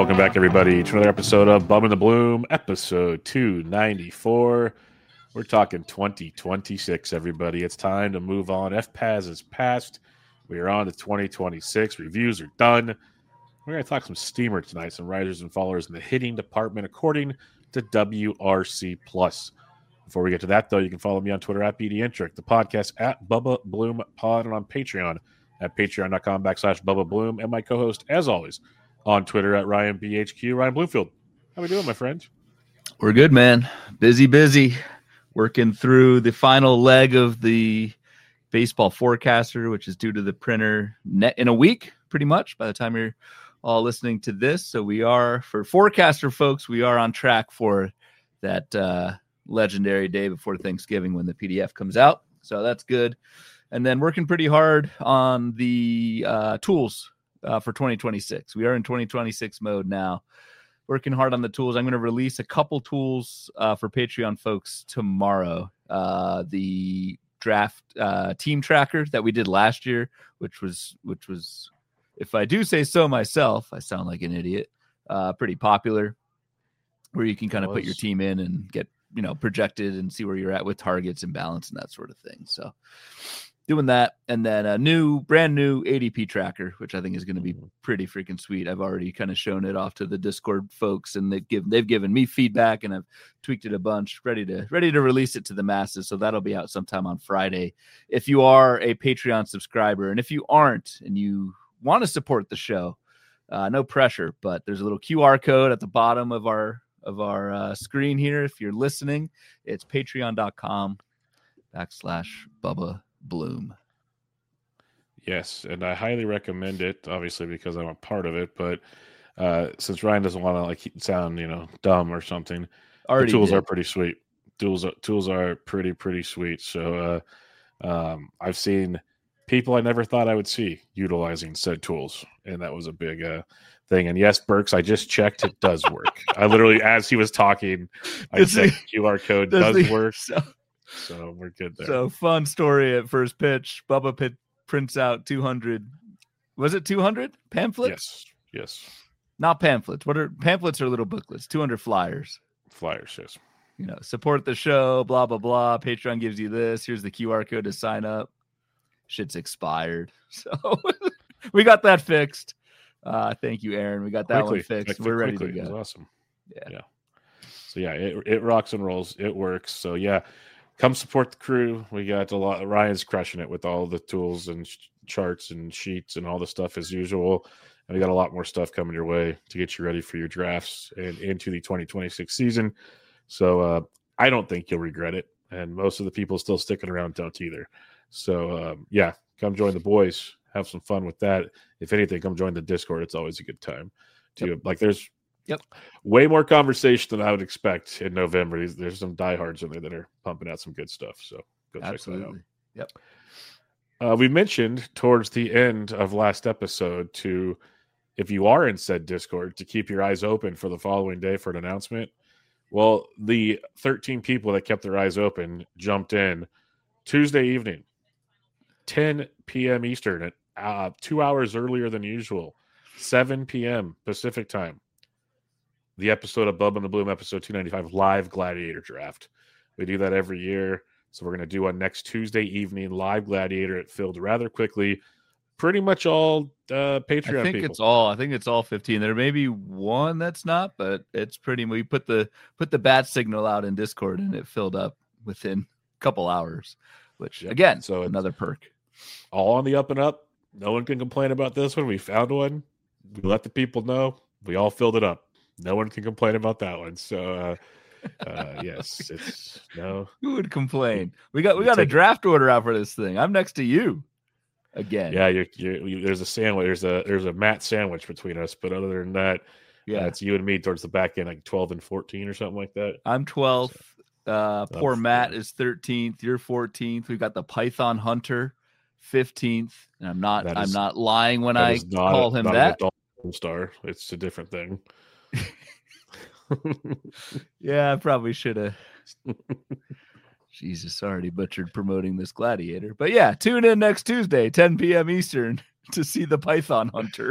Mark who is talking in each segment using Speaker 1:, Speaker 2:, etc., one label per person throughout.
Speaker 1: Welcome back, everybody, to another episode of Bum in the Bloom, episode 294. We're talking 2026, everybody. It's time to move on. FPAS is passed. We are on to 2026. Reviews are done. We're going to talk some steamer tonight, some risers and fallers in the hitting department, according to WRC+. Before we get to that, though, you can follow me on Twitter at BDintric, the podcast at Bubba Bloom Pod, and on Patreon at patreon.com/Bubba Bloom, and my co-host, as always, on Twitter at RyanBHQ, Ryan Bloomfield. How we doing, my friend?
Speaker 2: We're good, man. Busy. Working through the final leg of the baseball forecaster, which is due to the printer in a week, pretty much, by the time you're all listening to this. So we are, for forecaster folks, we are on track for that legendary day before Thanksgiving when the PDF comes out. So that's good. And then working pretty hard on the tools for 2026. We are in 2026 mode now. Working hard on the tools. I'm going to release a couple tools for Patreon folks tomorrow. The draft team tracker that we did last year, which was, if I do say so myself, I sound like an idiot, pretty popular, where you can kind of put your team in and get, projected and see where you're at with targets and balance and that sort of thing. So doing that, and then a brand new ADP tracker, which I think is going to be pretty freaking sweet. I've already kind of shown it off to the Discord folks, and they've given me feedback, and I've tweaked it a bunch, ready to release it to the masses. So that'll be out sometime on Friday. If you are a Patreon subscriber, and if you aren't, and you want to support the show, no pressure, but there's a little QR code at the bottom of our screen here. If you're listening, it's patreon.com/Bubba Bloom.
Speaker 1: Yes, and I highly recommend it, obviously, because I'm a part of it. But since Ryan doesn't want to sound, dumb or something, the tools are pretty sweet. Tools are pretty sweet. So I've seen people I never thought I would see utilizing said tools, and that was a big thing. And yes, Burks, I just checked; it does work. I literally, as he was talking, I said QR code does work. So we're good there.
Speaker 2: So fun story at first pitch. Bubba prints out 200. Was it 200 pamphlets?
Speaker 1: Yes.
Speaker 2: Not pamphlets. Pamphlets are little booklets. 200 flyers.
Speaker 1: Flyers, yes.
Speaker 2: Support the show, blah, blah, blah. Patreon gives you this. Here's the QR code to sign up. Shit's expired. So we got that fixed. Thank you, Aaron. We got that one fixed. We're ready to go.
Speaker 1: It was awesome. Yeah. So yeah, it rocks and rolls. It works. So yeah. Come support the crew. We got a lot. Ryan's crushing it with all the tools and charts and sheets and all the stuff as usual. And we got a lot more stuff coming your way to get you ready for your drafts and into the 2026 season. So I don't think you'll regret it. And most of the people still sticking around don't either. So yeah, come join the boys. Have some fun with that. If anything, come join the Discord. It's always a good time. There's way more conversation than I would expect in November. There's some diehards in there that are pumping out some good stuff. So go check that out. We mentioned towards the end of last episode if you are in said Discord, to keep your eyes open for the following day for an announcement. Well, the 13 people that kept their eyes open jumped in Tuesday evening, 10 p.m. Eastern, 2 hours earlier than usual, 7 p.m. Pacific time. The episode of Bub and the Bloom, episode 295, live Gladiator draft. We do that every year. So we're going to do one next Tuesday evening, live Gladiator. It filled rather quickly. Pretty much all Patreon people.
Speaker 2: I think it's all 15. There may be one that's not, but it's pretty. We put the bat signal out in Discord, and it filled up within a couple hours, which again, so another perk.
Speaker 1: All on the up and up. No one can complain about this one. We found one. We let the people know. We all filled it up. No one can complain about that one. So, yes, it's no.
Speaker 2: Who would complain? We got a draft order out for this thing. I'm next to you again.
Speaker 1: Yeah, there's a sandwich. There's a mat sandwich between us. But other than that, it's you and me towards the back end, like 12 and 14 or something like that.
Speaker 2: I'm 12th. Poor Matt is 13th. You're 14th. We've got the Python Hunter 15th, and I'm not lying when I call him that.
Speaker 1: Star. It's a different thing.
Speaker 2: Yeah, I probably should have. Jesus, already butchered promoting this Gladiator. But yeah, tune in next Tuesday, 10 p.m. Eastern, to see the Python Hunter.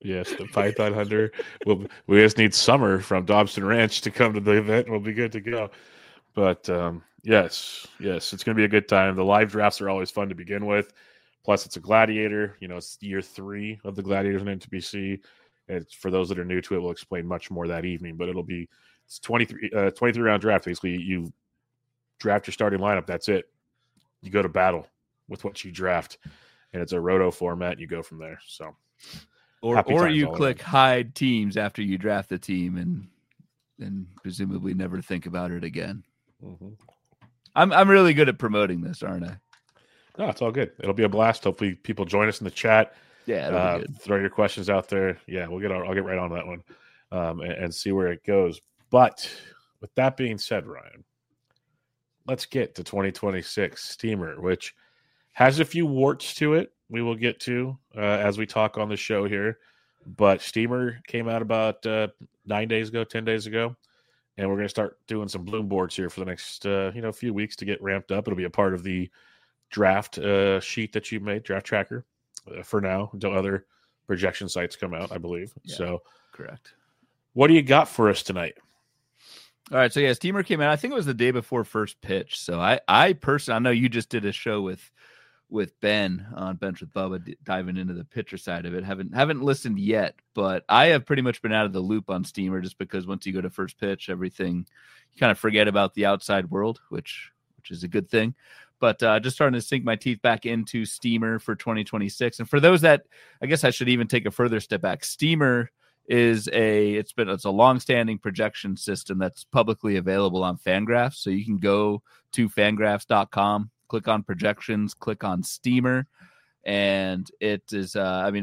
Speaker 1: Yes, the Python Hunter. We just need Summer from Dobson Ranch to come to the event. We'll be good to go. But yes, it's going to be a good time. The live drafts are always fun to begin with. Plus, it's a Gladiator. It's year 3 of the Gladiators in NTPC. And for those that are new to it, we'll explain much more that evening. But it's 23 round draft. Basically, you draft your starting lineup. That's it. You go to battle with what you draft, and it's a roto format. You go from there. So.
Speaker 2: Or you click hide teams after you draft the team and presumably never think about it again.
Speaker 1: Mm-hmm.
Speaker 2: I'm really good at promoting this, aren't I?
Speaker 1: No, it's all good. It'll be a blast. Hopefully people join us in the chat.
Speaker 2: Yeah, it'll be good.
Speaker 1: Throw your questions out there. Yeah, I'll get right on that one and see where it goes. But with that being said, Ryan, let's get to 2026 Steamer, which has a few warts to it. We will get to as we talk on the show here. But Steamer came out about 10 days ago. And we're going to start doing some bloom boards here for the next few weeks to get ramped up. It'll be a part of the draft sheet that you made, draft tracker, for now until other projection sites come out, I believe.
Speaker 2: Yeah,
Speaker 1: so
Speaker 2: correct.
Speaker 1: What do you got for us tonight?
Speaker 2: All right. So yeah, Steamer came out. I think it was the day before first pitch. So I personally, I know you just did a show with Ben on Bench with Bubba diving into the pitcher side of it. Haven't listened yet, but I have pretty much been out of the loop on Steamer just because once you go to first pitch, everything you kind of forget about the outside world, which is a good thing. But just starting to sink my teeth back into Steamer for 2026. And for those that, I guess I should even take a further step back. Steamer is it's a long-standing projection system that's publicly available on Fangraphs. So you can go to fangraphs.com, click on projections, click on Steamer, and it is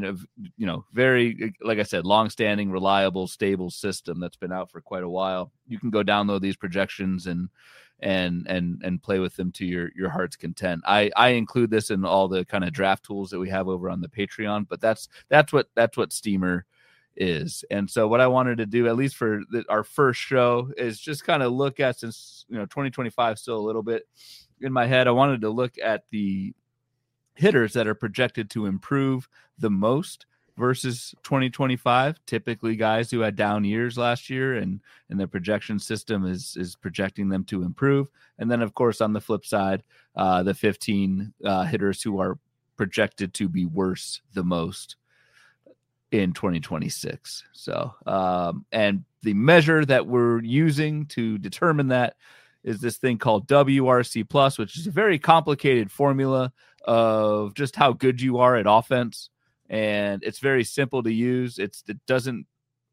Speaker 2: very, like I said, long-standing, reliable, stable system that's been out for quite a while. You can go download these projections and play with them to your heart's content. I include this in all the kind of draft tools that we have over on the Patreon, but that's what Steamer is. And so what I wanted to do, at least for our first show, is just kind of look at, since 2025 still a little bit in my head, I wanted to look at the hitters that are projected to improve the most versus 2025. Typically guys who had down years last year, and the projection system is projecting them to improve. And then of course on the flip side, the 15 hitters who are projected to be worse the most in 2026. So and the measure that we're using to determine that is this thing called WRC Plus, which is a very complicated formula of just how good you are at offense. And it's very simple to use. It doesn't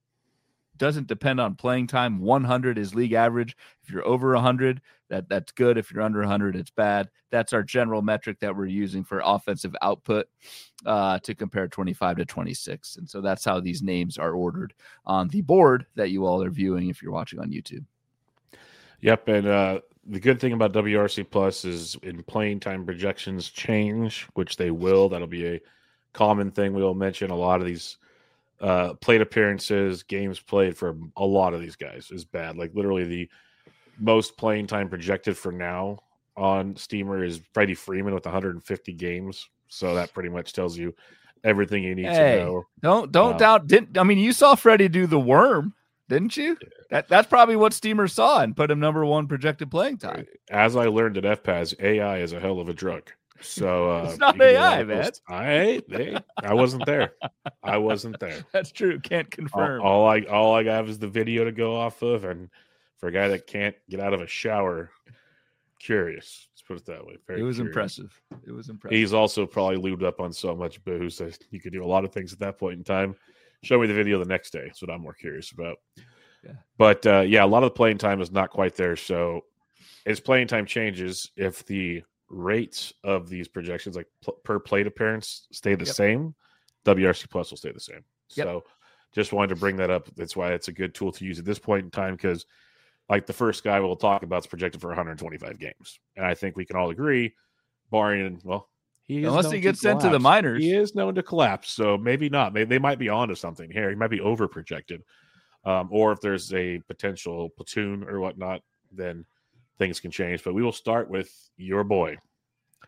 Speaker 2: depend on playing time. 100 is league average. If you're over 100, that's good. If you're under 100, it's bad. That's our general metric that we're using for offensive output to compare 25 to 26. And so that's how these names are ordered on the board that you all are viewing if you're watching on YouTube.
Speaker 1: Yep, and the good thing about WRC Plus is in playing time projections change, which they will. That'll be a common thing. We will mention a lot of these plate appearances, games played for a lot of these guys is bad. Like literally the most playing time projected for now on Steamer is Freddie Freeman with 150 games. So that pretty much tells you everything you need to know.
Speaker 2: Don't doubt. You saw Freddie do the worm, didn't you? That's probably what Steamer saw and put him number one projected playing time.
Speaker 1: As I learned at FPAS, AI is a hell of a drug. So
Speaker 2: it's not AI, man.
Speaker 1: I wasn't there.
Speaker 2: That's true. Can't confirm.
Speaker 1: All I have is the video to go off of, and for a guy that can't get out of a shower, curious. Let's put it that way.
Speaker 2: It was impressive.
Speaker 1: He's also probably lubed up on so much booze that you could do a lot of things at that point in time. Show me the video the next day. That's what I'm more curious about.
Speaker 2: Yeah.
Speaker 1: But a lot of the playing time is not quite there. So as playing time changes, if the rates of these projections, like per plate appearance, stay the same, WRC Plus will stay the same.
Speaker 2: Yep.
Speaker 1: So just wanted to bring that up. That's why it's a good tool to use at this point in time, because like the first guy we'll talk about is projected for 125 games. And I think we can all agree, barring,
Speaker 2: unless he gets sent to the minors,
Speaker 1: he is known to collapse. So maybe not. Maybe they might be onto something here. He might be over projected. Or if there's a potential platoon or whatnot, then things can change. But we will start with your boy,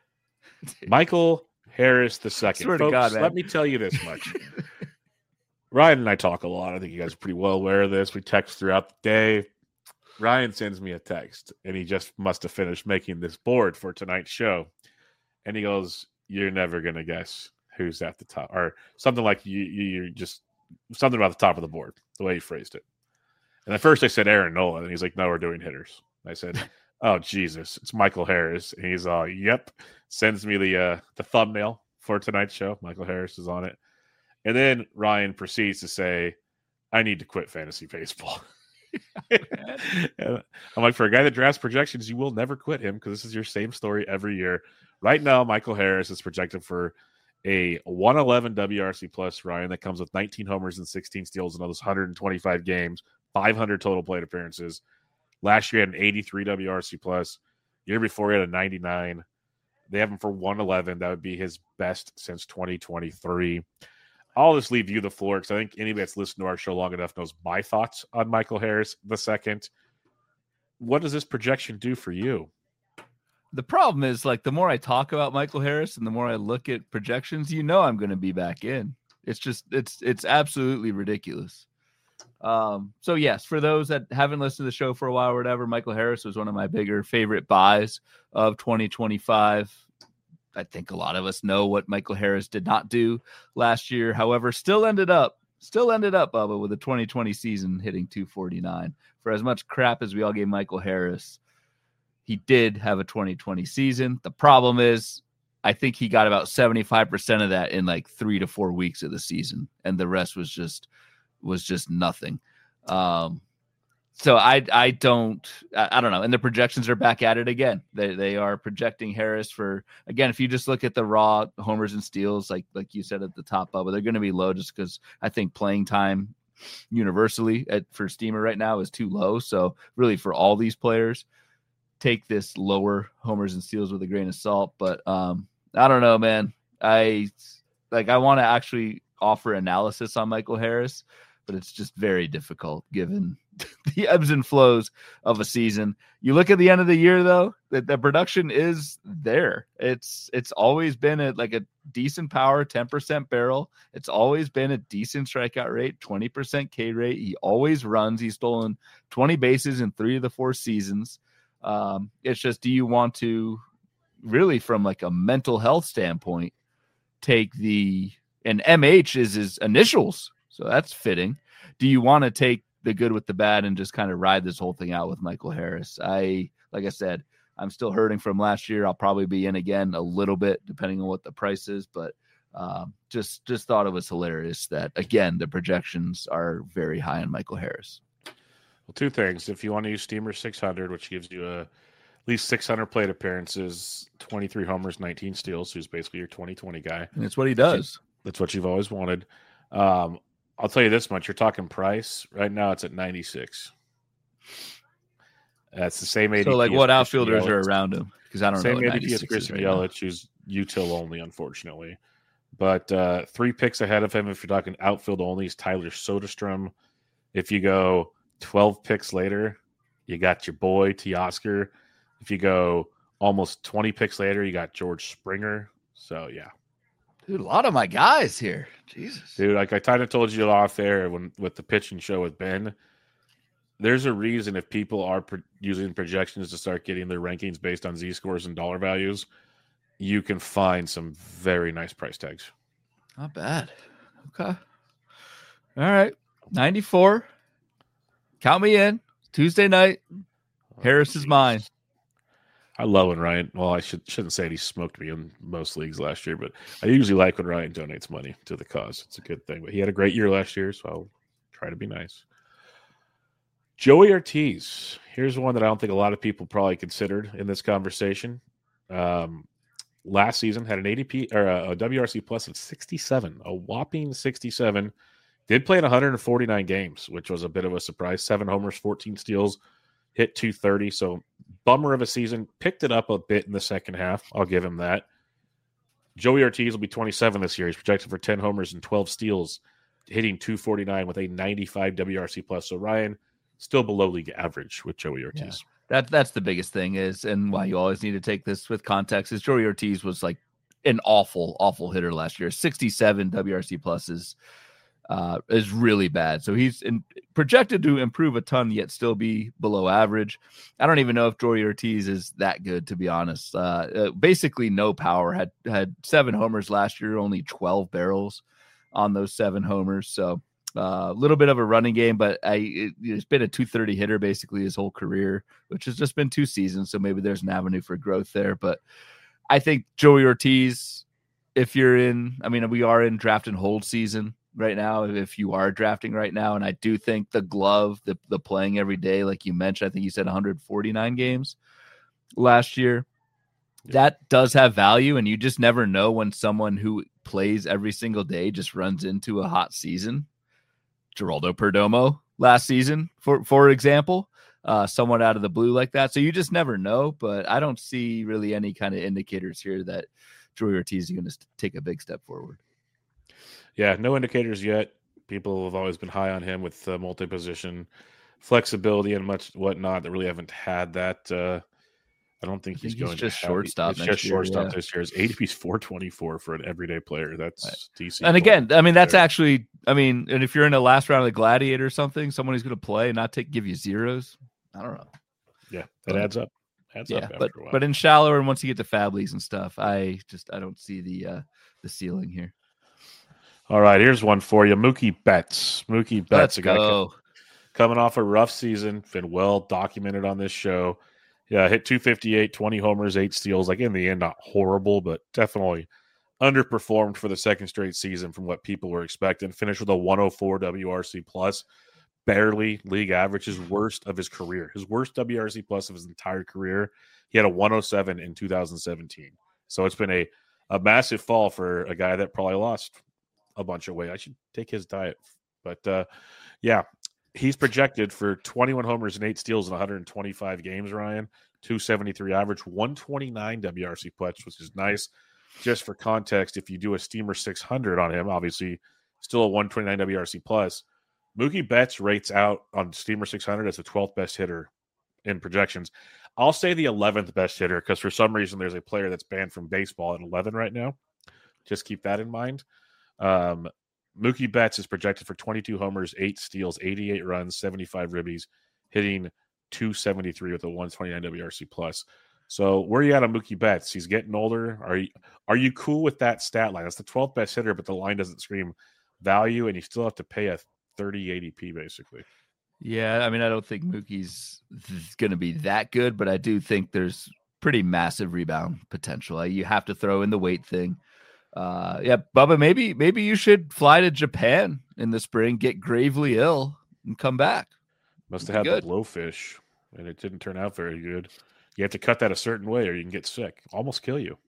Speaker 1: Michael Harris II.
Speaker 2: Swear
Speaker 1: Folks,
Speaker 2: to God, man.
Speaker 1: let me tell you this much. Ryan and I talk a lot. I think you guys are pretty well aware of this. We text throughout the day. Ryan sends me a text, and he just must have finished making this board for tonight's show. And he goes, "You're never going to guess who's at the top," or something like you're just something about the top of the board, the way he phrased it. And at first I said Aaron Nola, and he's like, "No, we're doing hitters." I said, "Oh, Jesus, it's Michael Harris." And he's all, "Yep." Sends me the thumbnail for tonight's show. Michael Harris is on it. And then Ryan proceeds to say, "I need to quit fantasy baseball." I'm like, for a guy that drafts projections, you will never quit him because this is your same story every year. Right now, Michael Harris is projected for a 111 WRC plus, Ryan, that comes with 19 homers and 16 steals in those 125 games, 500 total plate appearances. Last year, he had an 83 WRC plus. Year before, he had a 99. They have him for 111. That would be his best since 2023. I'll just leave you the floor because I think anybody that's listened to our show long enough knows my thoughts on Michael Harris II. What does this projection do for you?
Speaker 2: The problem is, like, the more I talk about Michael Harris and the more I look at projections, I'm going to be back in. It's just, it's absolutely ridiculous. So yes, for those that haven't listened to the show for a while or whatever, Michael Harris was one of my bigger favorite buys of 2025. I think a lot of us know what Michael Harris did not do last year. However, still ended up, Bubba, with a 2020 season hitting 249. For as much crap as we all gave Michael Harris, he did have a 2020 season. The problem is, I think he got about 75% of that in like 3 to 4 weeks of the season, and the rest was just nothing. So I don't know. And the projections are back at it again. They are projecting Harris for, again, if you just look at the raw homers and steals, like you said at the top, Bubba, they're going to be low just because I think playing time universally for Steamer right now is too low. So really for all these players, take this lower homers and steals with a grain of salt. But I don't know, man. I want to actually offer analysis on Michael Harris, but it's just very difficult given the ebbs and flows of a season. You look at the end of the year, though, that the production is there. It's always been a decent power, 10% barrel. It's always been a decent strikeout rate, 20% K rate. He always runs. He's stolen 20 bases in 3 of the 4 seasons. It's just, do you want to really, from like a mental health standpoint, take and MH is his initials, so that's fitting. Do you want to take the good with the bad and just kind of ride this whole thing out with Michael Harris? Like I said, I'm still hurting from last year. I'll probably be in again a little bit depending on what the price is, but just thought it was hilarious that, again, the projections are very high on Michael Harris.
Speaker 1: Well, 2 things. If you want to use Steamer 600, which gives you at least 600 plate appearances, 23 homers, 19 steals, who's basically your 2020 guy.
Speaker 2: And it's what he does.
Speaker 1: That's what you've always wanted. I'll tell you this much. You're talking price. Right now it's at 96. That's the same ADP.
Speaker 2: So, like, what outfielders are around him? Because I don't know.
Speaker 1: Same ADP as Christian Yelich, who's util only, unfortunately. But 3 picks ahead of him, if you're talking outfield only, is Tyler Soderstrom. If you go 12 picks later, you got your boy Teoscar. If you go almost 20 picks later, you got George Springer. So, yeah.
Speaker 2: Dude, a lot of my guys here. Jesus.
Speaker 1: Dude, like I kind of told you off there with the pitching show with Ben, there's a reason if people are using projections to start getting their rankings based on Z-scores and dollar values, you can find some very nice price tags.
Speaker 2: Not bad. Okay. All right. 94. Count me in. Tuesday night. Harris is mine.
Speaker 1: I love when Ryan, well, I shouldn't say he smoked me in most leagues last year, but I usually like when Ryan donates money to the cause. It's a good thing. But he had a great year last year, so I'll try to be nice. Joey Ortiz. Here's one that I don't think a lot of people probably considered in this conversation. Last season had an ADP or a WRC plus of 67, a whopping 67. Did play in 149 games, which was a bit of a surprise. 7 homers, 14 steals, hit 230. So bummer of a season. Picked it up a bit in the second half. I'll give him that. Joey Ortiz will be 27 this year. He's projected for 10 homers and 12 steals, hitting 249 with a 95 WRC plus. So Ryan, still below league average with Joey Ortiz.
Speaker 2: Yeah. That's the biggest thing is, and why you always need to take this with context, is Joey Ortiz was like an awful hitter last year. 67 WRC pluses. is really bad. So he's projected to improve a ton, yet still be below average. I don't even know if Joey Ortiz is that good, to be honest. Basically no power. Had 7 homers last year, only 12 barrels on those 7 homers. So a little bit of a running game, but it's been a 230 hitter basically his whole career, which has just been 2 seasons. So maybe there's an avenue for growth there. But I think Joey Ortiz, if you're in, we are in draft and hold season right now, if you are drafting right now. And I do think the glove, the playing every day, like you mentioned, I think you said 149 games last year. That does have value. And you just never know when someone who plays every single day just runs into a hot season. Geraldo Perdomo last season, for example, someone out of the blue like that. So you just never know, but I don't see really any kind of indicators here that Joey Ortiz is going to take a big step forward.
Speaker 1: Yeah, no indicators yet. People have always been high on him with multi-position flexibility and much whatnot that really haven't had that. I don't think he's going
Speaker 2: just
Speaker 1: to
Speaker 2: shortstop.
Speaker 1: It's just shortstop this year. His ADP's 424 for an everyday player. That's decent.
Speaker 2: And again, that's actually, and if you're in the last round of the Gladiator or something, someone who's going to play and not give you zeros, I don't know.
Speaker 1: Yeah, that adds up. Adds up after a while.
Speaker 2: But in shallower and once you get to fab leagues and stuff, I don't see the ceiling here.
Speaker 1: All right, here's one for you. Mookie Betts.
Speaker 2: Let's go.
Speaker 1: Coming off a rough season, been well documented on this show. Yeah, hit 258, 20 homers, 8 steals. Like in the end, not horrible, but definitely underperformed for the second straight season from what people were expecting. Finished with a 104 WRC plus, barely league average, his worst of his career. His worst WRC plus of his entire career. He had a 107 in 2017. So it's been a massive fall for a guy that probably lost a bunch of weight. I should take his diet. But yeah, he's projected for 21 homers and 8 steals in 125 games, Ryan. 273 average, 129 WRC plus, which is nice. Just for context, if you do a Steamer 600 on him, obviously still a 129 WRC plus. Mookie Betts rates out on Steamer 600 as the 12th best hitter in projections. I'll say the 11th best hitter because for some reason there's a player that's banned from baseball at 11 right now. Just keep that in mind. Mookie Betts is projected for 22 homers, 8 steals, 88 runs, 75 ribbies, hitting 273 with a 129 WRC plus. So where are you at on Mookie Betts? He's getting older. Are you cool with that stat line? That's the 12th best hitter, but the line doesn't scream value, and you still have to pay a 30 ADP basically.
Speaker 2: Yeah, I don't think Mookie's going to be that good, but I do think there's pretty massive rebound potential. You have to throw in the weight thing. Bubba, maybe you should fly to Japan in the spring, get gravely ill, and come back.
Speaker 1: Must have had the blowfish, and it didn't turn out very good. You have to cut that a certain way, or you can get sick, almost kill you.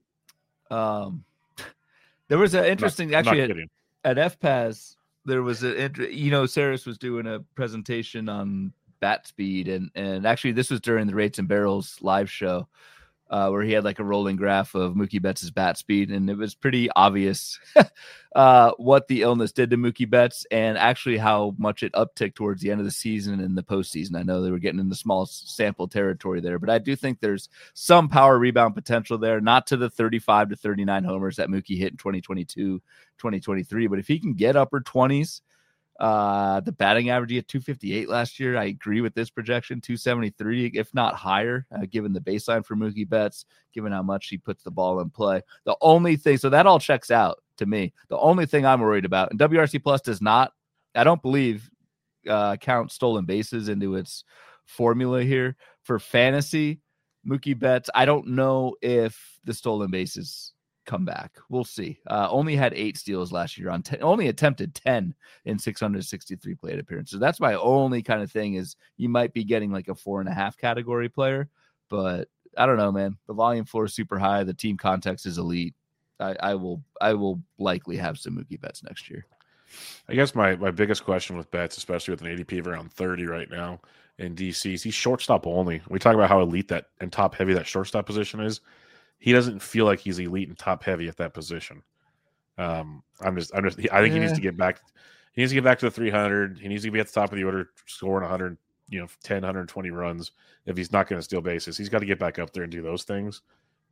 Speaker 2: There was an interesting at FPAS. There was Saris was doing a presentation on bat speed, and actually this was during the Rates and Barrels live show. Where he had like a rolling graph of Mookie Betts' bat speed, and it was pretty obvious what the illness did to Mookie Betts and actually how much it upticked towards the end of the season and the postseason. I know they were getting in the small sample territory there, but I do think there's some power rebound potential there, not to the 35 to 39 homers that Mookie hit in 2022, 2023, but if he can get upper 20s, the batting average at 258 last year. I agree with this projection, 273, if not higher, given the baseline for Mookie Betts, given how much he puts the ball in play. The only thing, so that all checks out to me. The only thing I'm worried about, and WRC Plus does not, I don't believe, count stolen bases into its formula here for fantasy. Mookie Betts, I don't know if the stolen bases come back. We'll see. Only had 8 steals last year only attempted 10 in 663 plate appearances. That's my only kind of thing is you might be getting like a 4.5 category player, but I don't know, man. The volume floor is super high. The team context is elite. I will likely have some Mookie Betts next year.
Speaker 1: I guess my biggest question with Betts, especially with an ADP of around 30 right now in DC, is he's shortstop only. We talk about how elite that and top heavy that shortstop position is. He doesn't feel like he's elite and top heavy at that position. I think he needs to get back. He needs to get back to the 300. He needs to be at the top of the order, scoring 100, 10, 120 runs. If he's not going to steal bases, he's got to get back up there and do those things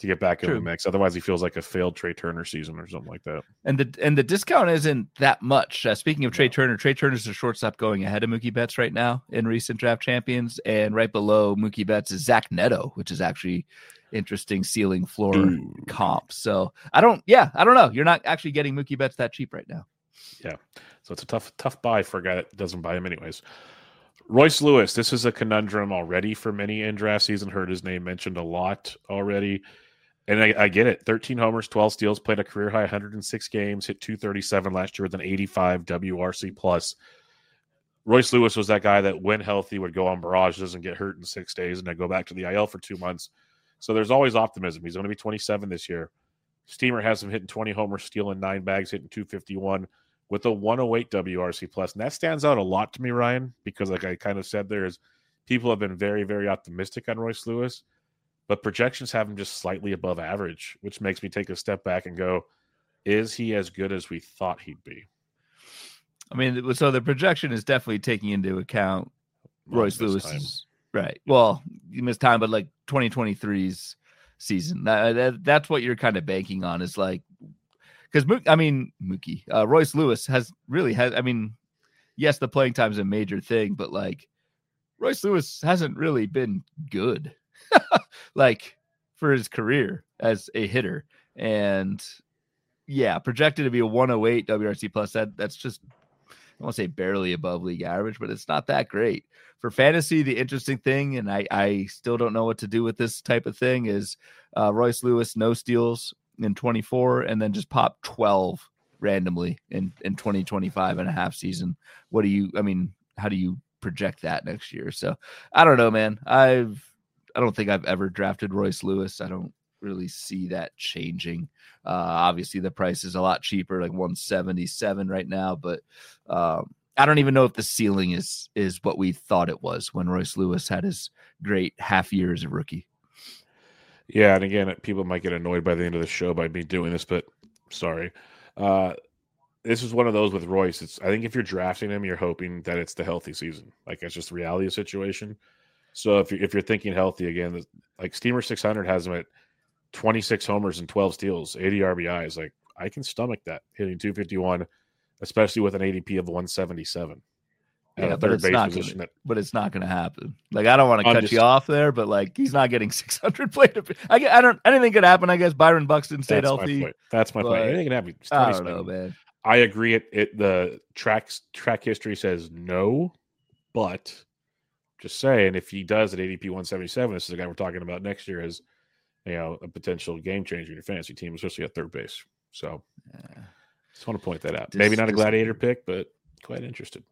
Speaker 1: to get back in
Speaker 2: True.
Speaker 1: the mix. Otherwise, he feels like a failed Trey Turner season or something like that.
Speaker 2: And the discount isn't that much. Speaking of Trey Turner's the shortstop going ahead of Mookie Betts right now in recent draft champions, and right below Mookie Betts is Zach Neto, which is actually interesting ceiling floor comp. So I don't know. You're not actually getting Mookie Betts that cheap right now.
Speaker 1: Yeah, so it's a tough buy for a guy that doesn't buy him anyways. Royce Lewis, this is a conundrum already for many in draft season. Heard his name mentioned a lot already. And I get it. 13 homers, 12 steals, played a career high 106 games, hit 237 last year with an 85 WRC plus. Royce Lewis was that guy that, when healthy, would go on barrages and get hurt in 6 days and then go back to the IL for 2 months. So there's always optimism. He's going to be 27 this year. Steamer has him hitting 20 homers, stealing 9 bags, hitting 251 with a 108 WRC plus. And that stands out a lot to me, Ryan, because like I kind of said, people have been very, very optimistic on Royce Lewis. But projections have him just slightly above average, which makes me take a step back and go, is he as good as we thought he'd be?
Speaker 2: I mean, so the projection is definitely taking into account Royce Lewis. Right. Well, you missed time, but like 2023's season. That's what you're kind of banking on, is like, because Mookie, Royce Lewis has, yes, the playing time is a major thing, but like Royce Lewis hasn't really been good. Like for his career as a hitter, and projected to be a 108 WRC plus. That's just, I won't say barely above league average, but it's not that great for fantasy. The interesting thing, and I still don't know what to do with this type of thing, is Royce Lewis no steals in 24, and then just pop 12 randomly in 2025 and a half season. How do you project that next year? So I don't know, man. I don't think I've ever drafted Royce Lewis. I don't really see that changing. Obviously, the price is a lot cheaper, like 177 right now. But I don't even know if the ceiling is what we thought it was when Royce Lewis had his great half year as a rookie.
Speaker 1: Yeah, and again, people might get annoyed by the end of the show by me doing this, but sorry. This is one of those with Royce. I think if you're drafting him, you're hoping that it's the healthy season. Like, it's just the reality of the situation. So if you're thinking healthy again, like Steamer 600 has him at 26 homers and 12 steals, 80 RBIs. Like, I can stomach that, hitting 251, especially with an ADP of 177.
Speaker 2: Yeah, but it's not going to happen. Like, I don't want to cut you off there, but like, he's not getting 600 plate. Anything could happen. I guess Byron Buxton stayed healthy.
Speaker 1: That's my point. Anything can happen.
Speaker 2: I don't know, man.
Speaker 1: I agree. The track history says no, but just saying, if he does at ADP 177, this is the guy we're talking about next year as, a potential game changer in your fantasy team, especially at third base. So, just want to point that out. Maybe not a gladiator pick, but quite interested.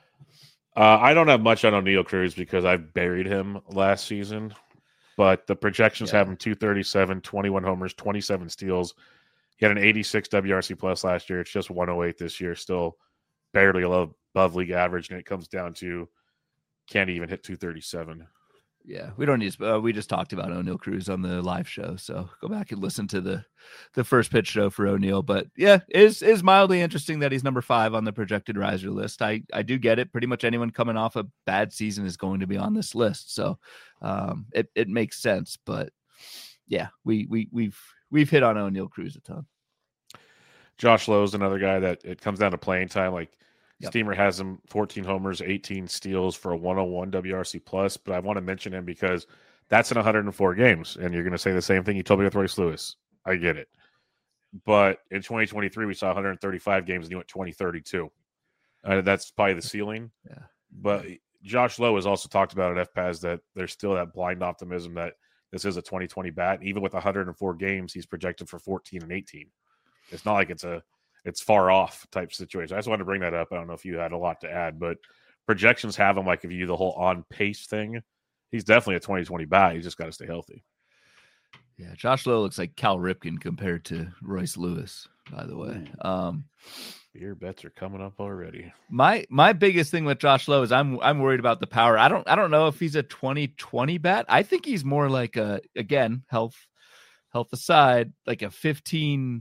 Speaker 1: I don't have much on O'Neal Cruz because I buried him last season, but the projections have him 237, 21 homers, 27 steals. He had an 86 WRC plus last year. It's just 108 this year, still barely above league average, and it comes down to can't even hit 237.
Speaker 2: Yeah, we don't need to, we just talked about O'Neal Cruz on the live show, so go back and listen to the first pitch show for O'Neal. But yeah, is mildly interesting that he's number 5 on the projected riser list. I do get it. Pretty much anyone coming off a bad season is going to be on this list, so it makes sense. But yeah, we've hit on O'Neal Cruz a ton.
Speaker 1: Josh Lowe is another guy that it comes down to playing time. Like, Steamer has him 14 homers, 18 steals for a 101 WRC plus, but I want to mention him because that's in 104 games, and you're going to say the same thing you told me with Royce Lewis. I get it. But in 2023, we saw 135 games, and he went 20-32. That's probably the ceiling.
Speaker 2: Yeah.
Speaker 1: But Josh Lowe has also talked about at FPAS that there's still that blind optimism that this is a 2020 bat. Even with 104 games, he's projected for 14 and 18. It's not like it's far off type situation. I just wanted to bring that up. I don't know if you had a lot to add, but projections have him, like, if you do the whole on pace thing, he's definitely a 2020 bat. He's just got to stay healthy.
Speaker 2: Yeah, Josh Lowe looks like Cal Ripken compared to Royce Lewis, by the way.
Speaker 1: Beer bets are coming up already.
Speaker 2: My biggest thing with Josh Lowe is I'm worried about the power. I don't know if he's a 2020 bat. I think he's more like again, health aside, like a 1535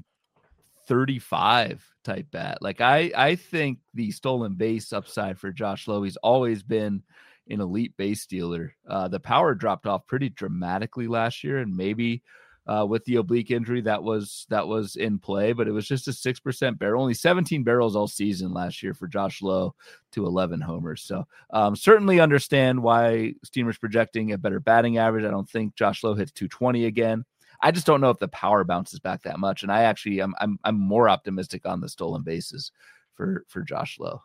Speaker 2: type bat. Like I think the stolen base upside for Josh Lowe, he's always been an elite base stealer. The power dropped off pretty dramatically last year, and maybe with the oblique injury that was in play, but it was just a 6% barrel, only 17 barrels all season last year for Josh Lowe to 11 homers. So certainly understand why Steamer's projecting a better batting average. I don't think Josh Lowe hits 220 again. I just don't know if the power bounces back that much. And I actually, I'm more optimistic on the stolen bases for Josh Lowe.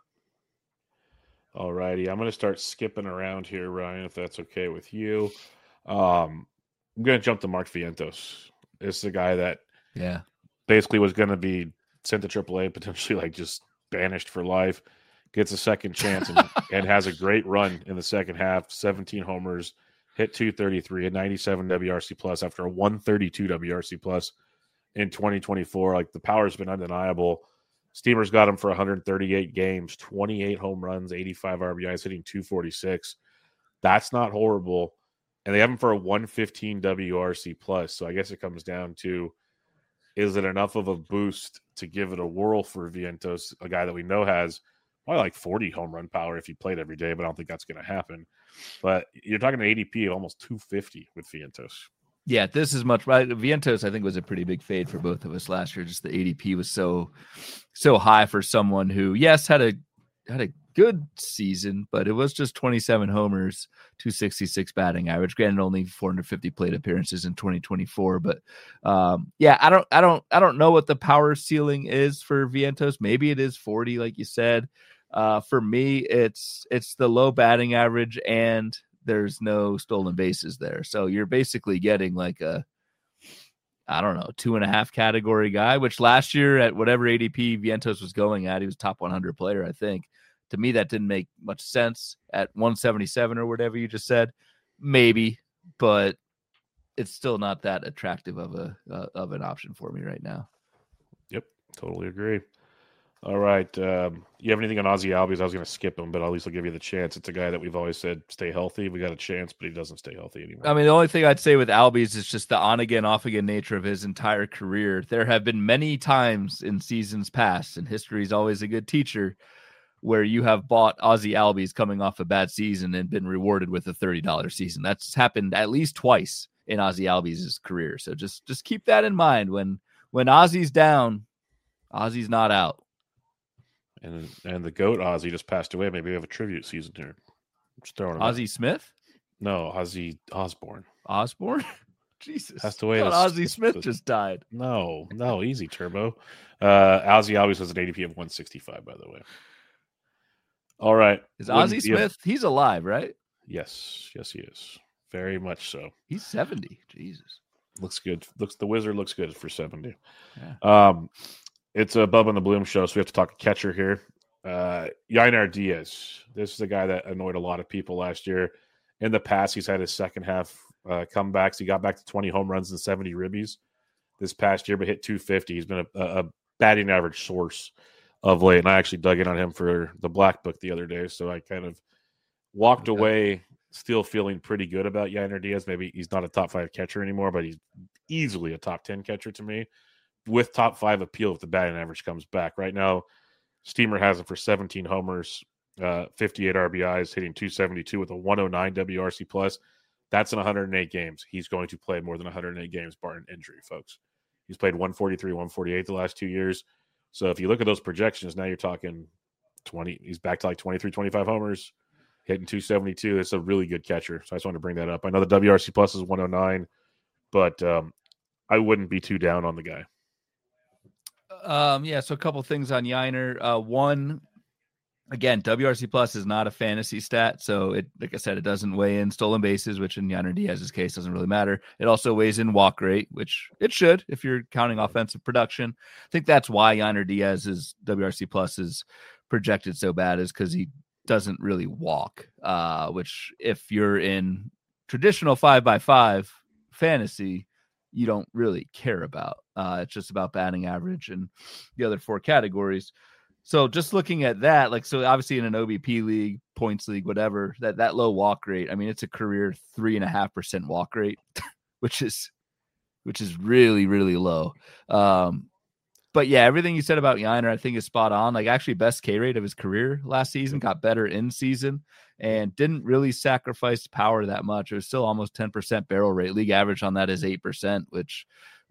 Speaker 1: All righty. I'm going to start skipping around here, Ryan, if that's okay with you. I'm going to jump to Mark Vientos. This is a guy that basically was going to be sent to AAA, potentially like just banished for life, gets a second chance and has a great run in the second half, 17 homers, hit 233, a 97 WRC plus after a 132 WRC plus in 2024. Like the power's been undeniable. Steamers got him for 138 games, 28 home runs, 85 RBIs, hitting 246. That's not horrible. And they have him for a 115 WRC plus. So I guess it comes down to, is it enough of a boost to give it a whirl for Vientos, a guy that we know has probably like 40 home run power if he played every day, but I don't think that's going to happen. But you're talking an ADP of almost 250 with Vientos.
Speaker 2: Yeah, this is much right. Vientos, I think, was a pretty big fade for both of us last year. Just the ADP was so high for someone who, yes, had a good season, but it was just 27 homers, 266 batting average. Granted, only 450 plate appearances in 2024. But yeah, I don't know what the power ceiling is for Vientos. Maybe it is 40, like you said. For me, it's the low batting average and there's no stolen bases there. So you're basically getting like a, I don't know, 2.5 category guy, which last year at whatever ADP Vientos was going at, he was top 100 player, I think. To me, that didn't make much sense at 177 or whatever you just said. Maybe, but it's still not that attractive of an option for me right now.
Speaker 1: Yep, totally agree. All right. You have anything on Ozzie Albies? I was going to skip him, but at least I'll give you the chance. It's a guy that we've always said stay healthy. We got a chance, but he doesn't stay healthy anymore.
Speaker 2: I mean, the only thing I'd say with Albies is just the on-again, off-again nature of his entire career. There have been many times in seasons past, and history is always a good teacher, where you have bought Ozzie Albies coming off a bad season and been rewarded with a $30 season. That's happened at least twice in Ozzie Albies' career. So just keep that in mind. When Ozzie's down, Ozzie's not out.
Speaker 1: And the GOAT Ozzie just passed away. Maybe we have a tribute season here. Just throwing him
Speaker 2: Ozzie Smith?
Speaker 1: No, Ozzie Osbourne.
Speaker 2: Osbourne? Jesus.
Speaker 1: Passed away.
Speaker 2: Ozzie Smith just died.
Speaker 1: No, easy, Turbo. Ozzie Albies has an ADP of 165, by the way. All right.
Speaker 2: Is Ozzie Smith? He's alive, right?
Speaker 1: Yes, he is. Very much so.
Speaker 2: He's 70. Jesus.
Speaker 1: Looks good. The Wizard looks good for 70.
Speaker 2: Yeah.
Speaker 1: It's a Bub and the Bloom show, so we have to talk catcher here. Yainer Diaz. This is a guy that annoyed a lot of people last year. In the past, he's had his second half comebacks. He got back to 20 home runs and 70 ribbies this past year, but hit 250. He's been a batting average source of late, and I actually dug in on him for the Black Book the other day, so I kind of walked away still feeling pretty good about Yainer Diaz. Maybe he's not a top 5 catcher anymore, but he's easily a top 10 catcher to me, with top 5 appeal if the batting average comes back. Right now, Steamer has him for 17 homers, 58 RBIs, hitting 272 with a 109 WRC plus. That's in 108 games. He's going to play more than 108 games, barring injury, folks. He's played 143, 148 the last 2 years. So if you look at those projections, now you're talking 20. He's back to like 23, 25 homers, hitting 272. It's a really good catcher. So I just wanted to bring that up. I know the WRC plus is 109, but I wouldn't be too down on the guy.
Speaker 2: So a couple things on Yainer. One, again, WRC plus is not a fantasy stat, so it, like I said, it doesn't weigh in stolen bases, which in Yainer Diaz's case doesn't really matter. It also weighs in walk rate, which it should if you're counting offensive production. I think that's why Yainer Diaz's WRC plus is projected so bad, is because he doesn't really walk, which if you're in traditional 5x5 fantasy, you don't really care about. It's just about batting average and the other 4 categories. So just looking at that, like, so obviously in an OBP league, points league, whatever, that low walk rate, I mean, it's a career 3.5% walk rate, which is really, really low. But yeah, everything you said about Yiner, I think is spot on. Like actually best K rate of his career last season, got better in season, and didn't really sacrifice power that much. It was still almost 10% barrel rate. League average on that is 8%, which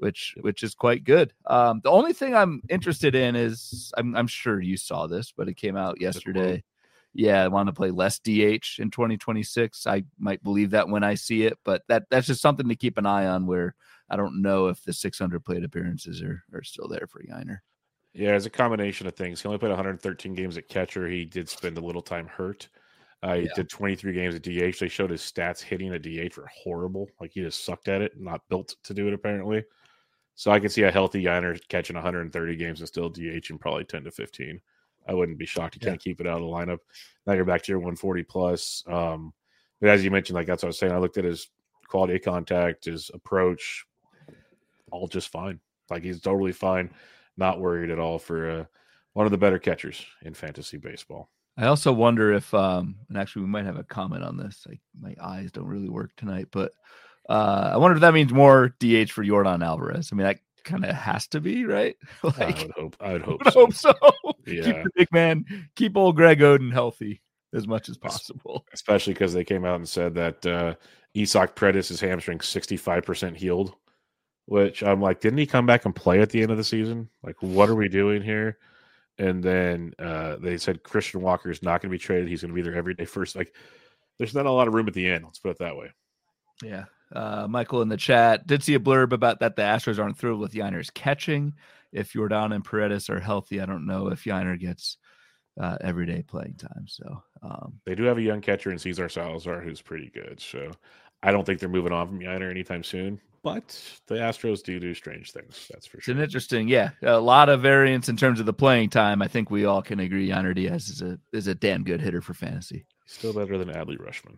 Speaker 2: is quite good. The only thing I'm interested in is I'm sure you saw this, but it came out yesterday. Yeah, I want to play less DH in 2026. I might believe that when I see it, but that's just something to keep an eye on where I don't know if the 600 plate appearances are still there for Yiner.
Speaker 1: Yeah, it's a combination of things. He only played 113 games at catcher. He did spend a little time hurt. He did 23 games at DH. They showed his stats hitting a DH were horrible. Like he just sucked at it, not built to do it apparently. So I can see a healthy Yiner catching 130 games and still DH and probably 10 to 15. I wouldn't be shocked. You can't keep it out of the lineup. Now you're back to your 140 plus. But as you mentioned, like that's what I was saying. I looked at his quality of contact, his approach, all just fine. Like he's totally fine. Not worried at all for one of the better catchers in fantasy baseball.
Speaker 2: I also wonder if, and actually we might have a comment on this. Like my eyes don't really work tonight, but I wonder if that means more DH for Yordan Alvarez. I mean, that kind of has to be, right?
Speaker 1: Like, I would hope so. Yeah.
Speaker 2: Keep the big man, keep old Greg Oden healthy as much as possible.
Speaker 1: Especially because they came out and said that Isak Predis' hamstring 65% healed, which I'm like, didn't he come back and play at the end of the season? Like, what are we doing here? And then they said Christian Walker is not going to be traded. He's going to be there every day first. Like, there's not a lot of room at the end. Let's put it that way.
Speaker 2: Yeah. Michael in the chat did see a blurb about that the Astros aren't thrilled with Yiner's catching. If Yordan and Paredes are healthy, I don't know if Yiner gets everyday playing time. So
Speaker 1: they do have a young catcher in Cesar Salazar who's pretty good. So I don't think they're moving on from Yiner anytime soon. But the Astros do strange things. That's for sure.
Speaker 2: It's an interesting, a lot of variance in terms of the playing time. I think we all can agree Yiner Diaz is a damn good hitter for fantasy.
Speaker 1: Still better than Adley Rutschman.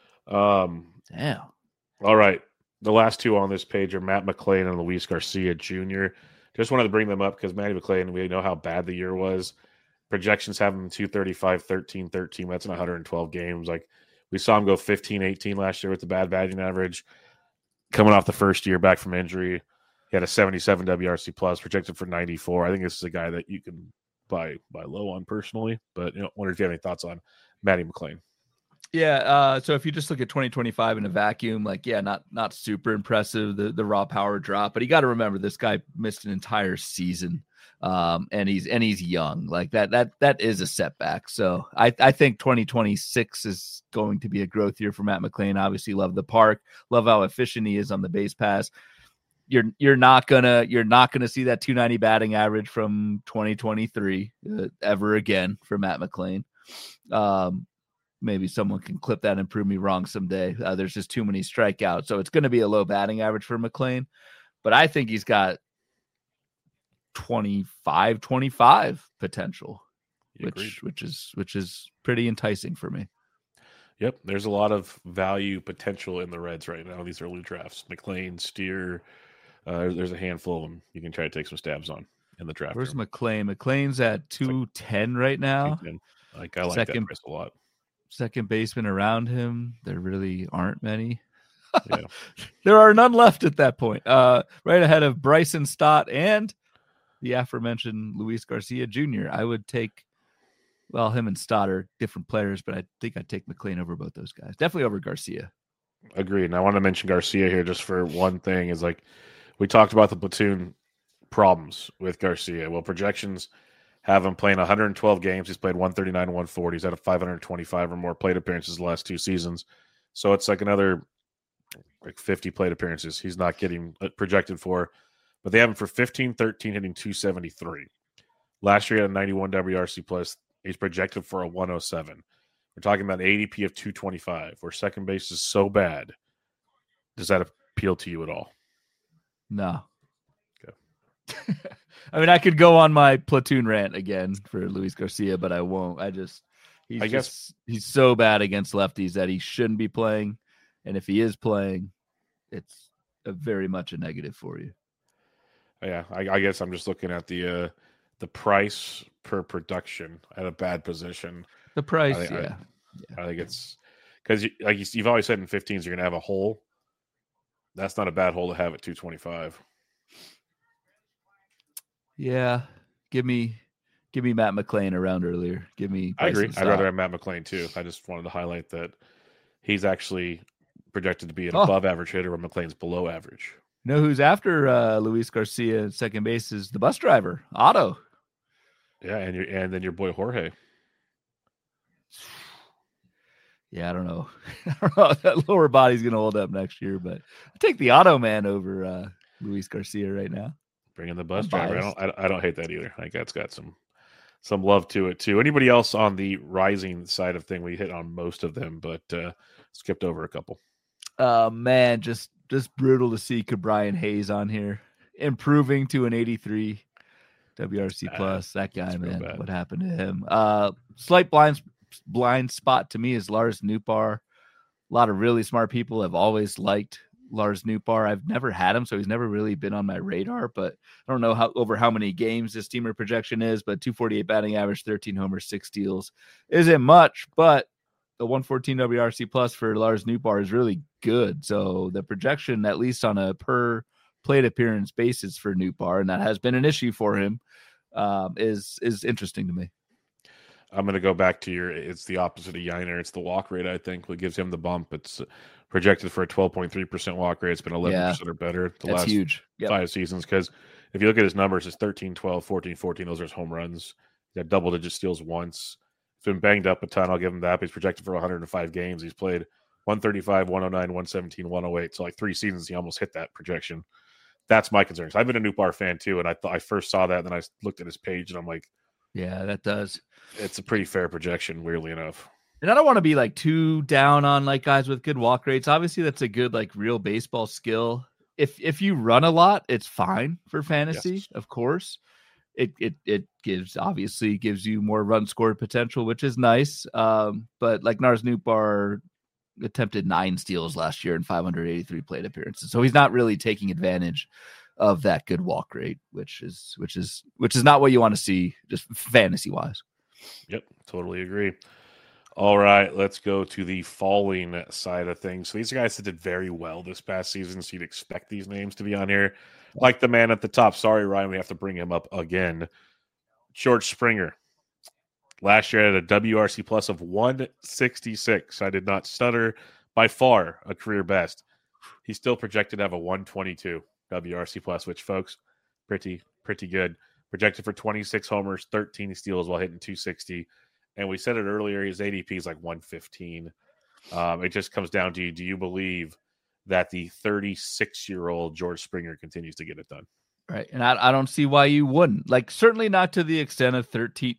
Speaker 2: Damn.
Speaker 1: All right. The last two on this page are Matt McLain and Luis Garcia Jr. Just wanted to bring them up because Matty McLain, we know how bad the year was. Projections have him 235, 13. That's in 112 games. Like we saw him go 15-18 last year with the bad batting average. Coming off the first year back from injury, he had a 77 WRC plus, projected for 94. I think this is a guy that you can buy low on personally, but wonder if you have any thoughts on Matty McLain.
Speaker 2: Yeah, so if you just look at 2025 in a vacuum, like not super impressive the raw power drop, but you got to remember this guy missed an entire season, and he's young, like that is a setback. So I think 2026 is going to be a growth year for Matt McLain. Obviously, love the park, love how efficient he is on the base pass. You're not gonna see that 290 batting average from 2023 ever again for Matt McLain. Maybe someone can clip that and prove me wrong someday. There's just too many strikeouts. So it's going to be a low batting average for McLain. But I think he's got 25 potential, which is pretty enticing for me.
Speaker 1: Yep. There's a lot of value potential in the Reds right now. These early drafts. McLain, Steer. There's a handful of them you can try to take some stabs on in the draft.
Speaker 2: Where's McLain? McLain's at 210 right now.
Speaker 1: I like that price a lot.
Speaker 2: Second baseman around him, there really aren't many.
Speaker 1: Yeah.
Speaker 2: There are none left at that point. Right ahead of Bryson Stott and the aforementioned Luis Garcia Jr. I would take, him and Stott are different players, but I think I'd take McLain over both those guys. Definitely over Garcia.
Speaker 1: Agreed. And I want to mention Garcia here just for one thing is like we talked about the platoon problems with Garcia. Well, projections have him playing 112 games. He's played 139, 140. He's had a 525 or more plate appearances the last 2 seasons. So it's like another 50 plate appearances he's not getting projected for. But they have him for 15, 13, hitting 273. Last year he had a 91 WRC plus. He's projected for a 107. We're talking about ADP of 225, where second base is so bad. Does that appeal to you at all?
Speaker 2: No. Okay. I mean, I could go on my platoon rant again for Luis Garcia, but I won't. He's so bad against lefties that he shouldn't be playing. And if he is playing, it's very much a negative for you.
Speaker 1: Yeah, I guess I'm just looking at the price per production at a bad position.
Speaker 2: The price,
Speaker 1: I think it's because you've always said in 15s you're going to have a hole. That's not a bad hole to have at 225.
Speaker 2: Yeah. Give me Matt McClain around earlier. Give me
Speaker 1: I agree.
Speaker 2: Bryson
Speaker 1: I'd rather
Speaker 2: Stott.
Speaker 1: have Matt McClain too. I just wanted to highlight that he's actually projected to be an
Speaker 2: Oh.
Speaker 1: above average hitter, where McClain's below average.
Speaker 2: You know who's after Luis Garcia at second base is the bus driver, Otto.
Speaker 1: Yeah, and then your boy Jorge.
Speaker 2: Yeah, I don't know. I don't know if that lower body's going to hold up next year, but I take the Otto man over Luis Garcia right now.
Speaker 1: Bringing the bus driver. I don't hate that either. I think that's got some love to it too. Anybody else on the rising side of thing? We hit on most of them, but skipped over a couple.
Speaker 2: Man, just brutal to see Ke'Bryan Hayes on here, improving to an 83 WRC plus. That guy, man, what happened to him? Slight blind spot to me is Lars Nootbaar. A lot of really smart people have always liked Lars Nootbaar. I've never had him, so he's never really been on my radar, but I don't know how many games this steamer projection is, but 248 batting average, 13 homers, 6 steals isn't much, but the 114 WRC plus for Lars Nootbaar is really good. So the projection, at least on a per plate appearance basis for Nootbaar, and that has been an issue for him, is interesting to me.
Speaker 1: I'm going to go back to it's the opposite of Yainer. It's the walk rate, I think, what gives him the bump. It's projected for a 12.3% walk rate. It's been 11% or better the last
Speaker 2: huge.
Speaker 1: 5 seasons. Because if you look at his numbers, it's 13, 12, 14, 14. Those are his home runs. He got double-digit steals once. He's been banged up a ton. I'll give him that. He's projected for 105 games. He's played 135, 109, 117, 108. So like 3 seasons, he almost hit that projection. That's my concern. I've been a Nootbaar fan too, and I thought I first saw that, and then I looked at his page, and I'm like,
Speaker 2: yeah, that does.
Speaker 1: It's a pretty fair projection, weirdly enough.
Speaker 2: And I don't want to be like too down on like guys with good walk rates. Obviously, that's a good like real baseball skill. If you run a lot, it's fine for fantasy, yes. Of course. It gives you more run scored potential, which is nice. But like Lars Nootbaar attempted 9 steals last year and 583 plate appearances, so he's not really taking advantage of that good walk rate, which is not what you want to see just fantasy wise.
Speaker 1: Yep, totally agree. All right, let's go to the falling side of things. So these are guys that did very well this past season, so you'd expect these names to be on here. Like the man at the top. Sorry, Ryan, we have to bring him up again. George Springer. Last year had a WRC plus of 166. I did not stutter. By far a career best. He's still projected to have a 122 WRC plus, which, folks, pretty good. Projected for 26 homers, 13 steals while hitting 260. And we said it earlier, his ADP is like 115. It just comes down to, do you believe that the 36-year-old George Springer continues to get it done?
Speaker 2: Right. And I don't see why you wouldn't. Like, certainly not to the extent of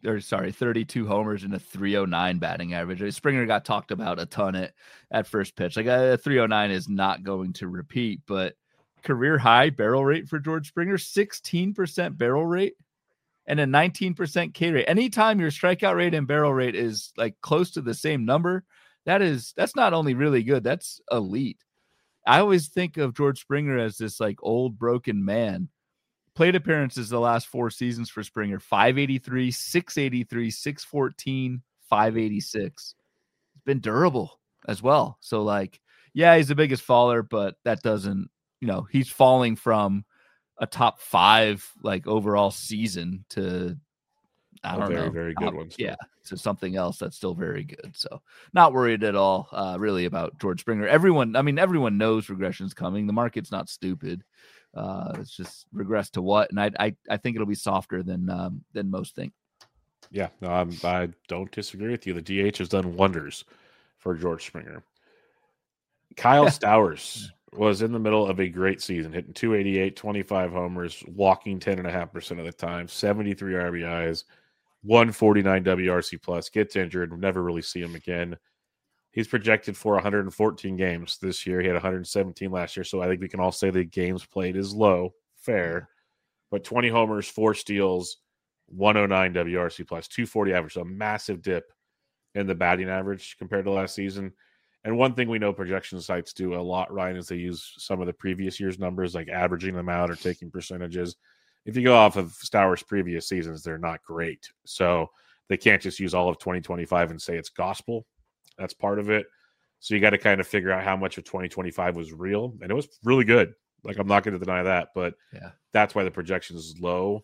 Speaker 2: 32 homers and a 309 batting average. Springer got talked about a ton at first pitch. Like, a 309 is not going to repeat, but career high barrel rate for George Springer, 16% barrel rate and a 19% K rate. Anytime your strikeout rate and barrel rate is like close to the same number, that's not only really good, that's elite. I always think of George Springer as this like old broken man. Plate appearances the last 4 seasons for Springer: 583, 683, 614, 586. It's been durable as well. So like, yeah, he's the biggest faller, but that doesn't, he's falling from a top 5 like overall season to
Speaker 1: very good one.
Speaker 2: Yeah, to something else that's still very good. So not worried at all, really, about George Springer. Everyone knows regression's coming. The market's not stupid. It's just regress to what, and I think it'll be softer than most think.
Speaker 1: Yeah, no, I don't disagree with you. The DH has done wonders for George Springer. Kyle Stowers was in the middle of a great season, hitting 288, 25 homers, walking 10.5% of the time, 73 RBIs, 149 WRC plus, gets injured, never really see him again. He's projected for 114 games this year. He had 117 last year, so I think we can all say the games played is low, fair. But 20 homers, 4 steals, 109 WRC plus, 240 average, so a massive dip in the batting average compared to last season. And one thing we know projection sites do a lot, Ryan, is they use some of the previous year's numbers, like averaging them out or taking percentages. If you go off of Stowers' previous seasons, they're not great. So they can't just use all of 2025 and say it's gospel. That's part of it. So you got to kind of figure out how much of 2025 was real. And it was really good. Like, I'm not going to deny that, but that's why the projection is low.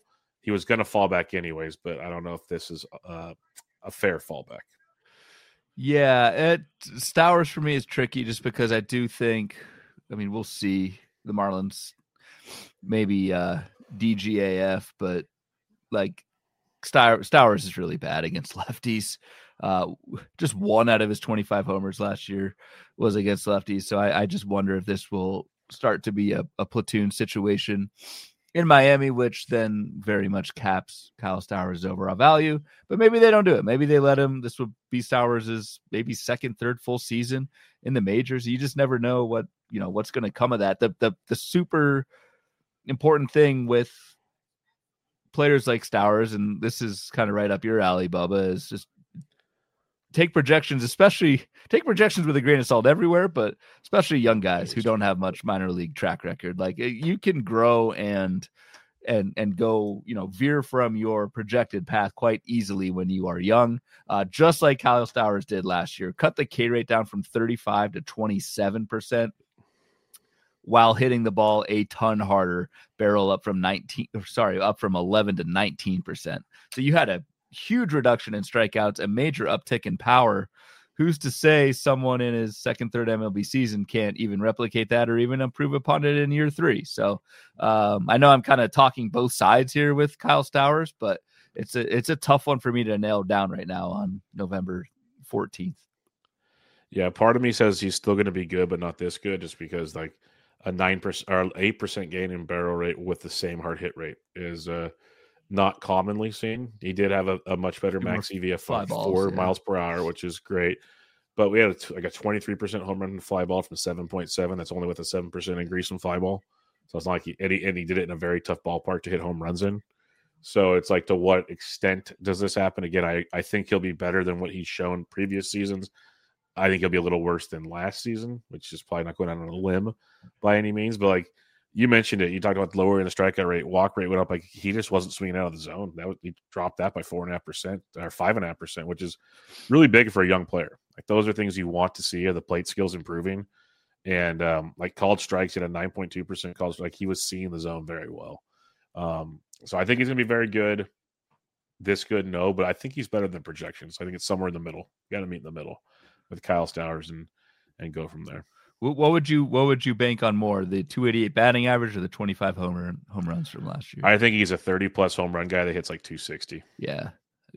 Speaker 1: he was going to fall back anyways, but I don't know if this is a fair fallback.
Speaker 2: Yeah, Stowers for me is tricky just because I do think, I mean, we'll see the Marlins maybe DGAF, but like Stowers is really bad against lefties. Just 1 out of his 25 homers last year was against lefties. So I just wonder if this will start to be a platoon situation in Miami, which then very much caps Kyle Stowers' overall value. But maybe they don't do it. Maybe they let him. This will be Stowers' maybe second, third full season in the majors. You just never know what's going to come of that. The super important thing with players like Stowers, and this is kind of right up your alley, Bubba, is just take projections with a grain of salt everywhere, but especially young guys who don't have much minor league track record. Like you can grow and go, veer from your projected path quite easily when you are young, just like Kyle Stowers did last year. Cut the K rate down from 35 to 27%. While hitting the ball a ton harder, barrel up from 11 to 19%. So you had a huge reduction in strikeouts, a major uptick in power. Who's to say someone in his second, third MLB season can't even replicate that or even improve upon it in year 3? So I know I'm kind of talking both sides here with Kyle Stowers, but it's a tough one for me to nail down right now on November 14th.
Speaker 1: Yeah, part of me says he's still going to be good, but not this good, just because like a 9% or 8% gain in barrel rate with the same hard hit rate is not commonly seen. He did have a much better max EV of 4 miles per hour, which is great. But we had a 23% home run fly ball from 7.7. That's only with a 7% increase in fly ball. So it's not like he did it in a very tough ballpark to hit home runs in. So it's like, to what extent does this happen again? I think he'll be better than what he's shown previous seasons. I think he'll be a little worse than last season, which is probably not going out on a limb by any means. But like you mentioned it, you talked about lowering the strikeout rate, walk rate went up. Like he just wasn't swinging out of the zone. He dropped that by 4.5% or 5.5%, which is really big for a young player. Like those are things you want to see. Are the plate skills improving? And like called strikes, he had a 9.2% called. Like he was seeing the zone very well. So I think he's going to be very good. This good, no, but I think he's better than projections. I think it's somewhere in the middle. You got to meet in the middle with Kyle Stowers and go from there.
Speaker 2: What would you bank on more, the 288 batting average or the 25 home runs from last year?
Speaker 1: I think he's a 30+ home run guy that hits like 260.
Speaker 2: Yeah,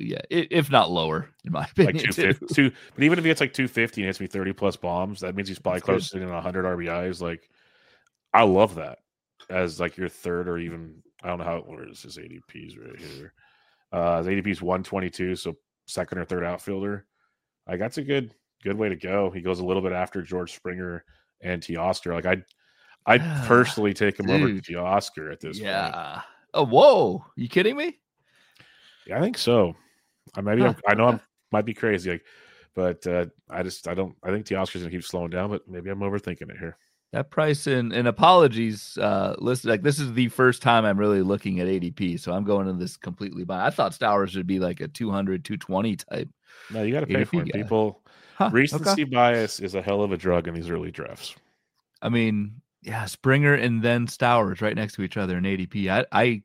Speaker 2: if not lower, in my opinion.
Speaker 1: Like 250, but even if he hits like 250 and hits me 30+ bombs, that means he's probably close to 100 RBIs. Like I love that as like your third, or even I don't know where is his ADPs right here. His ADP's 122, so second or third outfielder. Like that's a good way to go. He goes a little bit after George Springer and Teoscar. Like I'd personally take him over to Teoscar at this point.
Speaker 2: Yeah. Oh, whoa. You kidding me?
Speaker 1: Yeah, I think so. I know I might be crazy, but I think Teoscar's gonna keep slowing down, but maybe I'm overthinking it here.
Speaker 2: That price and apologies, list, like this is the first time I'm really looking at ADP, so I'm going into this completely by. I thought Stowers would be like a 200, 220 type.
Speaker 1: No, you got to pay for it. People, recency bias is a hell of a drug in these early drafts.
Speaker 2: I mean, yeah, Springer and then Stowers right next to each other in ADP.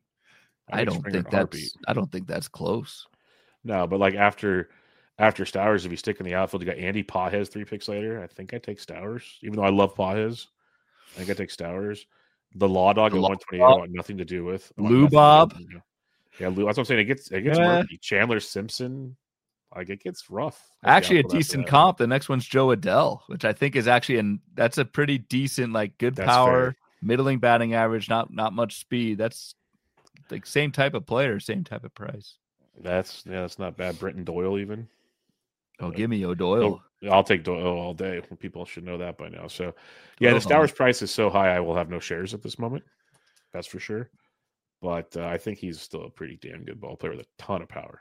Speaker 2: I don't think that's close.
Speaker 1: No, but like after Stowers, if you stick in the outfield, you got Andy Pages 3 picks later. I think I take Stowers, even though I love Pages. I think I take Stowers. The Law Dog at 128, I want nothing to do with.
Speaker 2: Lou Bob.
Speaker 1: Yeah, Lou. That's what I'm saying. It gets murky. Chandler Simpson. Like it gets rough.
Speaker 2: Actually, a decent comp. The next one's Joe Adell, which I think is actually that's a pretty decent, like good power, middling batting average, not much speed. That's like same type of player, same type of price.
Speaker 1: That's not bad. Brenton Doyle even.
Speaker 2: Oh, give me O'Doyle.
Speaker 1: I'll take Doyle all day. People should know that by now. So, yeah, the Stowers price is so high, I will have no shares at this moment. That's for sure. But I think he's still a pretty damn good ball player with a ton of power.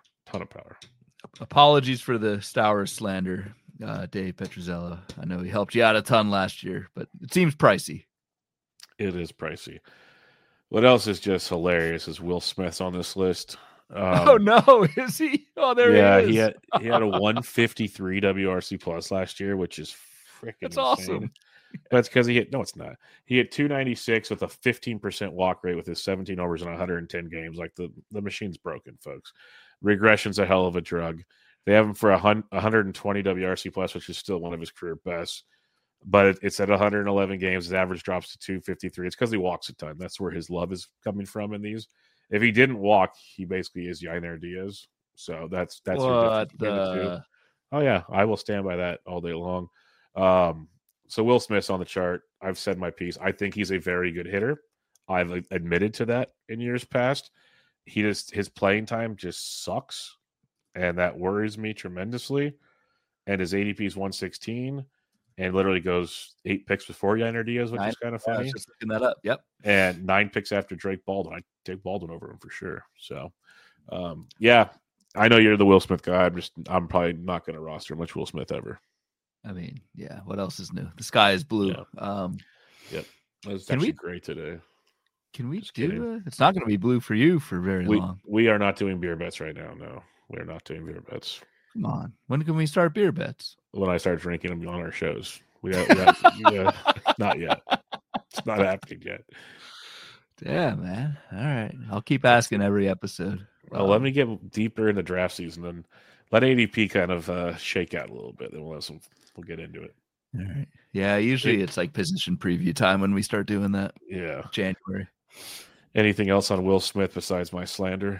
Speaker 2: Apologies for the Stowers slander, Dave Petrozello. I know he helped you out a ton last year, but it seems pricey.
Speaker 1: It is pricey. What else is just hilarious is Will Smith's on this list.
Speaker 2: Oh no, is he? Oh, there he is.
Speaker 1: he had a 153 WRC plus last year, which is freaking insane.
Speaker 2: Awesome.
Speaker 1: That's because he hit. No, it's not. He hit 296 with a 15% walk rate with his 17 overs in 110 games. Like the machine's broken, folks. Regression's a hell of a drug. They have him for 120 WRC plus, which is still one of his career bests. But it's at 111 games. His average drops to 253. It's because he walks a ton. That's where his love is coming from in these. If he didn't walk, he basically is Yainer Diaz. So that's your difference between the two. Oh yeah, I will stand by that all day long. So Will Smith's on the chart. I've said my piece. I think he's a very good hitter. I've admitted to that in years past. His playing time just sucks, and that worries me tremendously. And his ADP is 116, and literally goes 8 picks before Yainer Diaz, which is kind of funny.
Speaker 2: I was just looking that up. Yep.
Speaker 1: And 9 picks after Drake Baldwin. I take Baldwin over him for sure. So, yeah, I know you're the Will Smith guy. I'm probably not going to roster much Will Smith ever.
Speaker 2: I mean, yeah. What else is new? The sky is blue.
Speaker 1: Yeah. Yep. It's actually great today.
Speaker 2: Can we do it? It's not going to be blue for you for very long.
Speaker 1: We are not doing beer bets right now. No, we're not doing beer bets.
Speaker 2: Come on. When can we start beer bets?
Speaker 1: When I start drinking them on our shows. Not yet. It's not happening yet.
Speaker 2: Yeah, man. All right. I'll keep asking every episode.
Speaker 1: Well, let me get deeper into draft season and let ADP kind of shake out a little bit. Then we'll get into it.
Speaker 2: All right. Yeah, usually it's like position preview time when we start doing that.
Speaker 1: Yeah.
Speaker 2: January.
Speaker 1: Anything else on Will Smith besides my slander?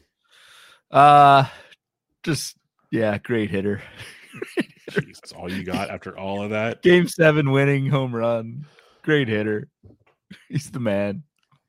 Speaker 2: Just great hitter.
Speaker 1: Jeez, that's all you got after all of that?
Speaker 2: Game 7 winning home run. Great hitter. He's the man.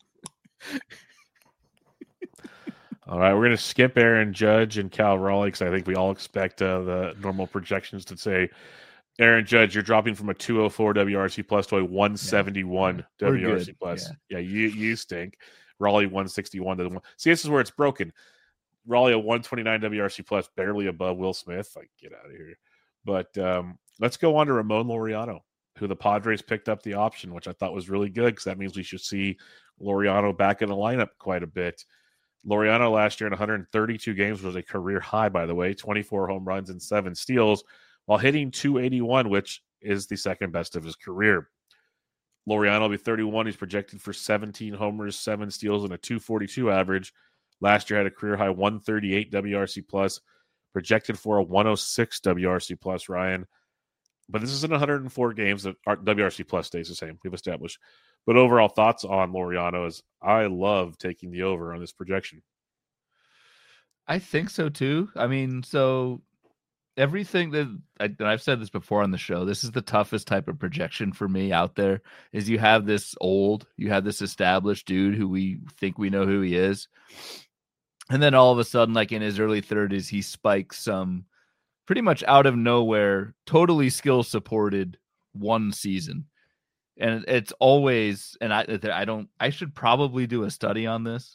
Speaker 1: All right, we're going to skip Aaron Judge and Cal Raleigh because I think we all expect the normal projections to say, Aaron Judge, you're dropping from a 204 WRC plus to a 171 WRC plus. Yeah, you stink. Raleigh 161 to the one. See, this is where it's broken. Raleigh a 129 WRC plus, barely above Will Smith. Like, get out of here. But let's go on to Ramon Laureano, who the Padres picked up the option, which I thought was really good because that means we should see Laureano back in the lineup quite a bit. Laureano last year in 132 games was a career high, by the way, 24 home runs and 7 steals, while hitting 281, which is the second best of his career. Laureano will be 31. He's projected for 17 homers, 7 steals, and a 242 average. Last year had a career high 138 WRC plus, projected for a 106 WRC plus, Ryan. But this is in 104 games. The WRC plus stays the same. We've established. But overall thoughts on Laureano is I love taking the over on this projection.
Speaker 2: I think so too. I mean, so everything that I've said this before on the show, this is the toughest type of projection for me out there is you have this established dude who we think we know who he is. And then all of a sudden, like in his early 30s, he spikes some pretty much out of nowhere, totally skill supported one season. And it's always, and I should probably do a study on this,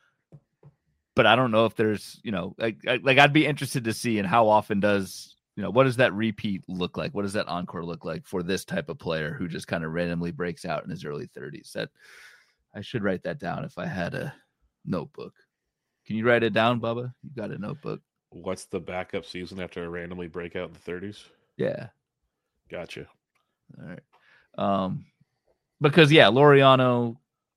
Speaker 2: but I don't know if there's, I'd be interested to see, and how often what does that repeat look like? What does that encore look like for this type of player who just kind of randomly breaks out in his early 30s? That I should write that down if I had a notebook. Can you write it down, Bubba? You got a notebook.
Speaker 1: What's the backup season after a randomly breakout in the 30s?
Speaker 2: Yeah.
Speaker 1: Gotcha.
Speaker 2: All right. Because Laureano,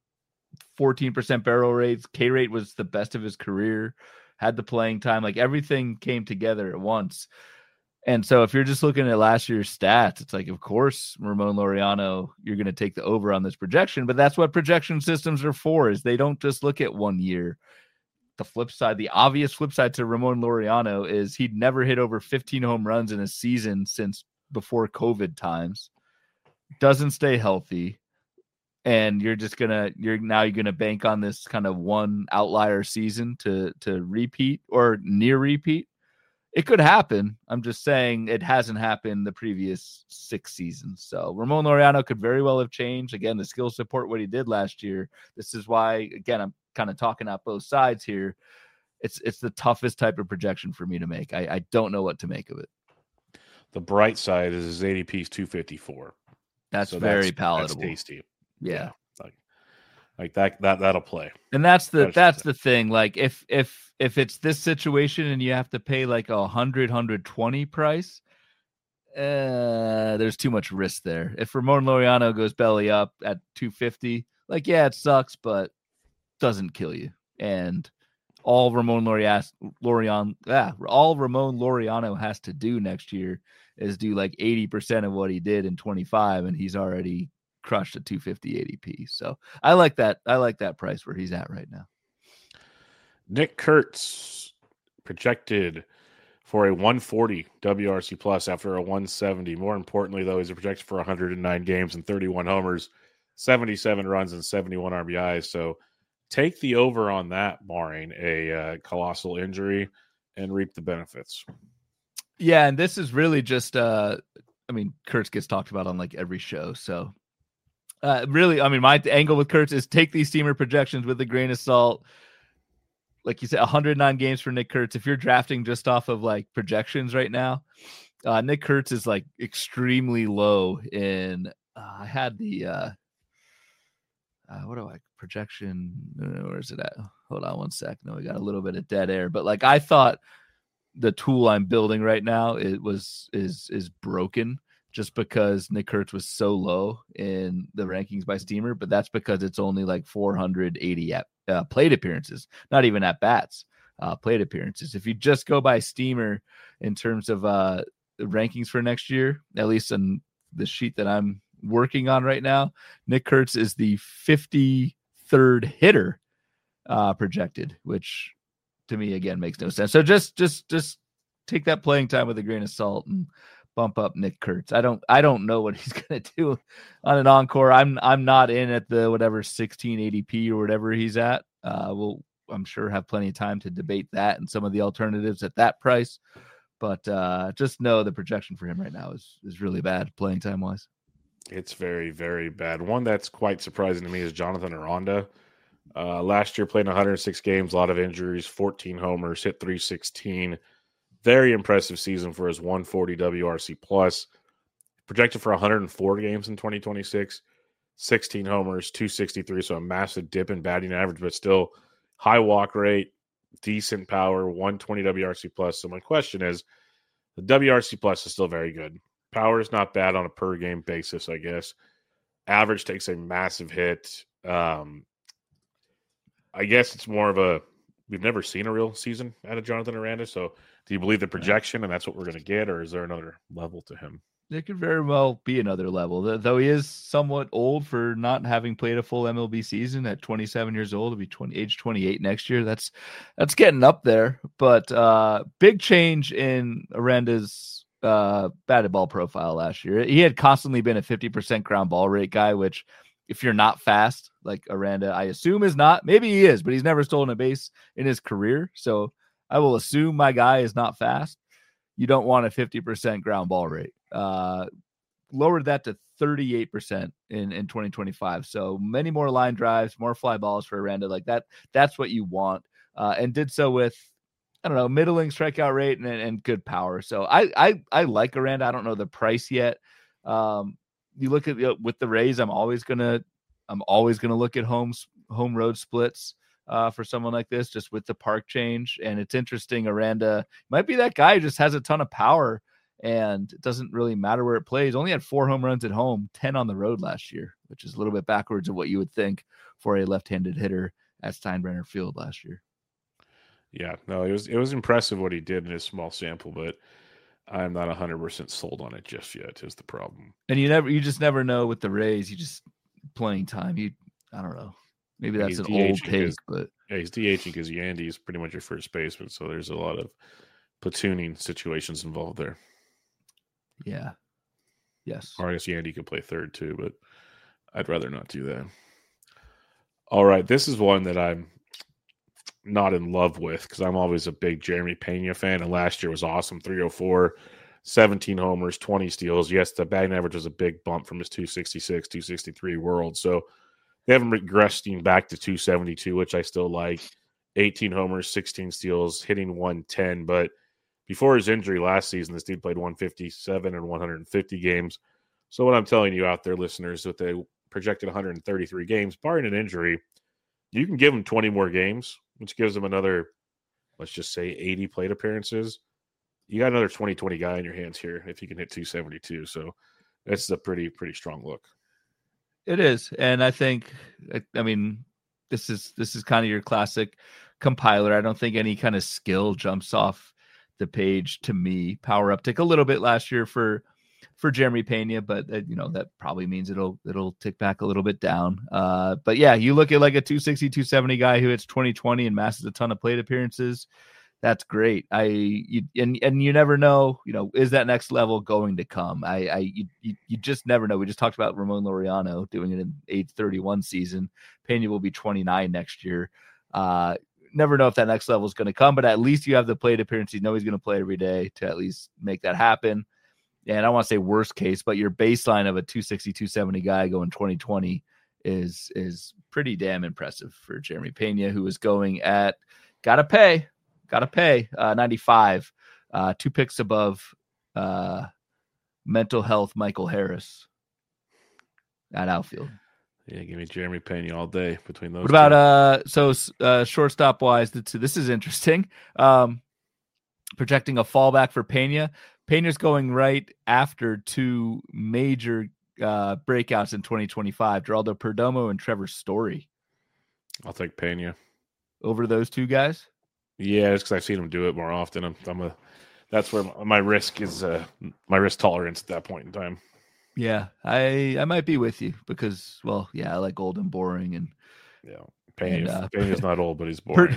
Speaker 2: 14% barrel rates, K rate was the best of his career, had the playing time, like everything came together at once. And so if you're just looking at last year's stats, it's like, of course, Ramon Laureano, you're going to take the over on this projection, but that's what projection systems are for, is they don't just look at 1 year. The flip side, the obvious flip side to Ramon Laureano is he'd never hit over 15 home runs in a season since before COVID times, doesn't stay healthy. And you're going to bank on this kind of one outlier season to repeat or near repeat. It could happen. I'm just saying it hasn't happened the previous 6 seasons. So Ramon Laureano could very well have changed. Again, the skill support what he did last year. This is why, again, I'm kind of talking out both sides here. It's the toughest type of projection for me to make. I don't know what to make of it. The
Speaker 1: bright side is his ADP is 254.
Speaker 2: That's very palatable.
Speaker 1: That's tasty.
Speaker 2: Yeah.
Speaker 1: Like that'll play.
Speaker 2: And that's the thing. Like if it's this situation and you have to pay like 120 price, there's too much risk there. If Ramon Laureano goes belly up at 250, like, yeah, it sucks, but doesn't kill you. And all Ramon Laureano has to do next year is do like 80% of what he did in 25, and he's already crushed a 250 ADP. So I like that. I like that price where he's at right now.
Speaker 1: Nick Kurtz projected for a 140 WRC plus after a 170. More importantly, though, he's projected for 109 games and 31 homers, 77 runs, and 71 RBIs. So take the over on that, barring a colossal injury, and reap the benefits.
Speaker 2: Yeah, and this is really just, Kurtz gets talked about on like every show. So really, my angle with Kurtz is take these steamer projections with a grain of salt. Like you said, 109 games for Nick Kurtz. If you're drafting just off of like projections right now, Nick Kurtz is like extremely low in, I had the, projection? Where is it at? Hold on one sec. No, we got a little bit of dead air, but like I thought the tool I'm building right now, is broken just because Nick Kurtz was so low in the rankings by Steamer, but that's because it's only like 480 plate appearances, not even at bats, plate appearances. If you just go by Steamer in terms of the rankings for next year, at least in the sheet that I'm working on right now, Nick Kurtz is the 53rd hitter projected, which to me again makes no sense. So just take that playing time with a grain of salt and bump up Nick Kurtz. I don't know what he's gonna do on an encore. I'm not in at the whatever 16 ADP or whatever he's at. We'll, I'm sure, have plenty of time to debate that and some of the alternatives at that price. But just know the projection for him right now is really bad playing time wise.
Speaker 1: It's very, very bad. One that's quite surprising to me is Jonathan Aranda. Last year played 106 games, a lot of injuries, 14 homers, hit 316. Very impressive season for his 140 WRC plus. Projected for 104 games in 2026, 16 homers, 263. So a massive dip in batting average, but still high walk rate, decent power, 120 WRC plus. So my question is, the WRC plus is still very good. Power is not bad on a per game basis, I guess. Average takes a massive hit. I guess it's more of we've never seen a real season out of Jonathan Aranda. So do you believe the projection and that's what we're going to get, or is there another level to him?
Speaker 2: It could very well be another level, though he is somewhat old for not having played a full MLB season at 27 years old. He'll be age 28 next year. That's getting up there, but big change in Aranda's batted ball profile last year. He had constantly been a 50% ground ball rate guy, which if you're not fast, like Aranda, I assume is not. Maybe he is, but he's never stolen a base in his career. So I will assume my guy is not fast. You don't want a 50% ground ball rate. Lowered that to 38% in 2025. So many more line drives, more fly balls for Aranda. Like that. That's what you want. And did so with, I don't know, middling strikeout rate and good power. So I like Aranda. I don't know the price yet. You look at with the Rays, I'm always gonna look at home road splits for someone like this, just with the park change. And it's interesting. Aranda might be that guy who just has a ton of power, and it doesn't really matter where it plays. Only had 4 home runs at home, 10 on the road last year, which is a little bit backwards of what you would think for a left-handed hitter at Steinbrenner Field last year.
Speaker 1: Yeah, no, it was impressive what he did in his small sample, but I'm not 100% sold on it just yet is the problem.
Speaker 2: And you just never know with the Rays. You just playing time. I don't know. Maybe that's an old take, but
Speaker 1: yeah, he's DHing because Yandy is pretty much your first baseman. So there's a lot of platooning situations involved there.
Speaker 2: Yeah. Yes.
Speaker 1: Or I guess Yandy could play third too, but I'd rather not do that. All right, this is one that I'm not in love with because I'm always a big Jeremy Pena fan, and last year was awesome. 304, 17 homers, 20 steals. Yes, the batting average was a big bump from his 266, 263 world. So they haven't regressed back to 272, which I still like. 18 homers, 16 steals, hitting 110. But before his injury last season, this dude played 157 and 150 games. So what I'm telling you out there, listeners, with a projected 133 games, barring an injury, you can give him 20 more games, which gives him another, let's just say 80 plate appearances. you got another 2020 guy in your hands here if you can hit 272. So that's a pretty strong look.
Speaker 2: It is, and I think, I mean, this is kind of your classic compiler. I don't think any kind of skill jumps off the page to me. Power uptick a little bit last year for Jeremy Pena, but that probably means it'll tick back a little bit down. But yeah, you look at like a 260, 270 guy who hits 2020 and masses a ton of plate appearances. That's great. You never know, is that next level going to come? You just never know. We just talked about Ramon Laureano doing it in age 31 season. Pena will be 29 next year. Never know if that next level is going to come, but at least you have the plate appearance. You know he's going to play every day to at least make that happen. And I don't want to say worst case, but your baseline of a 260, 270 guy going 2020 is pretty damn impressive for Jeremy Pena, who is going at gotta pay 95, 2 picks above mental health Michael Harris at outfield.
Speaker 1: Yeah, give me Jeremy Pena all day between those.
Speaker 2: What about shortstop wise? This is interesting. Projecting a fallback for Pena. Pena's going right after 2 major breakouts in 2025: Geraldo Perdomo and Trevor Story.
Speaker 1: I'll take Pena
Speaker 2: over those 2 guys.
Speaker 1: Yeah, it's because I've seen him do it more often. That's where my risk is. My risk tolerance at that point in time.
Speaker 2: Yeah, I might be with you because, well, yeah, I like old and boring, and
Speaker 1: Pena's not old, but he's boring.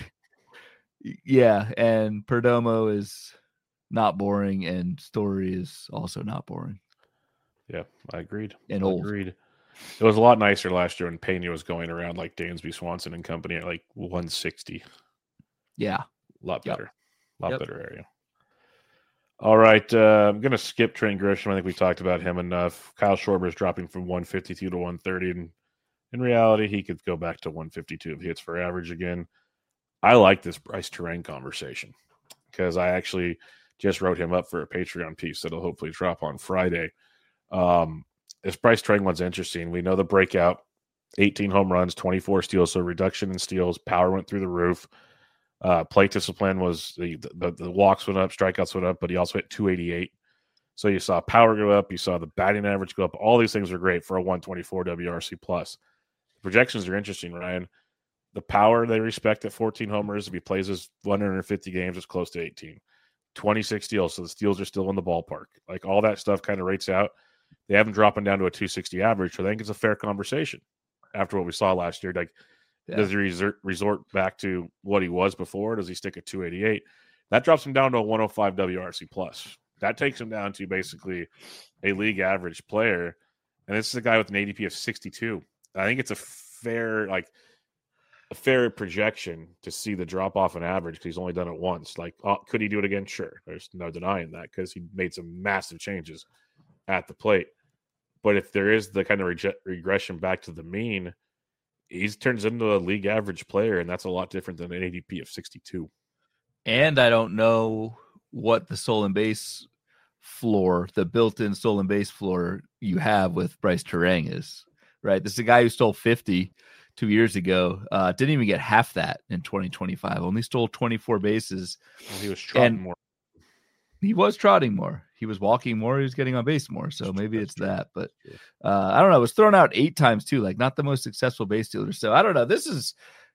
Speaker 2: Yeah, and Perdomo is not boring, and Story is also not boring.
Speaker 1: Yeah, I agreed.
Speaker 2: And old.
Speaker 1: Agreed. It was a lot nicer last year when Pena was going around like Dansby Swanson and company at like 160.
Speaker 2: Yeah.
Speaker 1: A lot better. Better area. All right. I'm going to skip Trent Grisham. I think we talked about him enough. Kyle Schwarber is dropping from 152 to 130. And in reality, he could go back to 152 if he hits for average again. I like this Bryce Terang conversation because I actually just wrote him up for a Patreon piece that'll hopefully drop on Friday. This Bryce Terang one's interesting. We know the breakout, 18 home runs, 24 steals, so reduction in steals. Power went through the roof. Plate discipline was the walks went up, strikeouts went up, but he also hit 288. So you saw power go up, you saw the batting average go up. All these things are great for a 124 WRC plus. The projections are interesting, Ryan. The power they respect at 14 homers. If he plays his 150 games, it's close to 18. 26 steals, so the steals are still in the ballpark. Like all that stuff kind of rates out. They have him dropping down to a 260 average, so I think it's a fair conversation after what we saw last year. Like, does he resort back to what he was before? Does he stick at 288? That drops him down to a 105 WRC plus. That takes him down to basically a league average player. And this is a guy with an ADP of 62. I think it's a fair projection to see the drop off in average because he's only done it once. Like, could he do it again? Sure. There's no denying that because he made some massive changes at the plate. But if there is the kind of regression back to the mean, he turns into a league average player, and that's a lot different than an ADP of 62.
Speaker 2: And I don't know what the stolen base floor, the built-in stolen base floor you have with Bryce Terang is, right? This is a guy who stole 50 2 years ago. Didn't even get half that in 2025. Only stole 24 bases.
Speaker 1: Well, he was trotting more.
Speaker 2: He was trotting more. He was walking more. He was getting on base more. So maybe it's that. But I don't know. It was thrown out 8 times too. Like not the most successful base stealer. So I don't know. This is.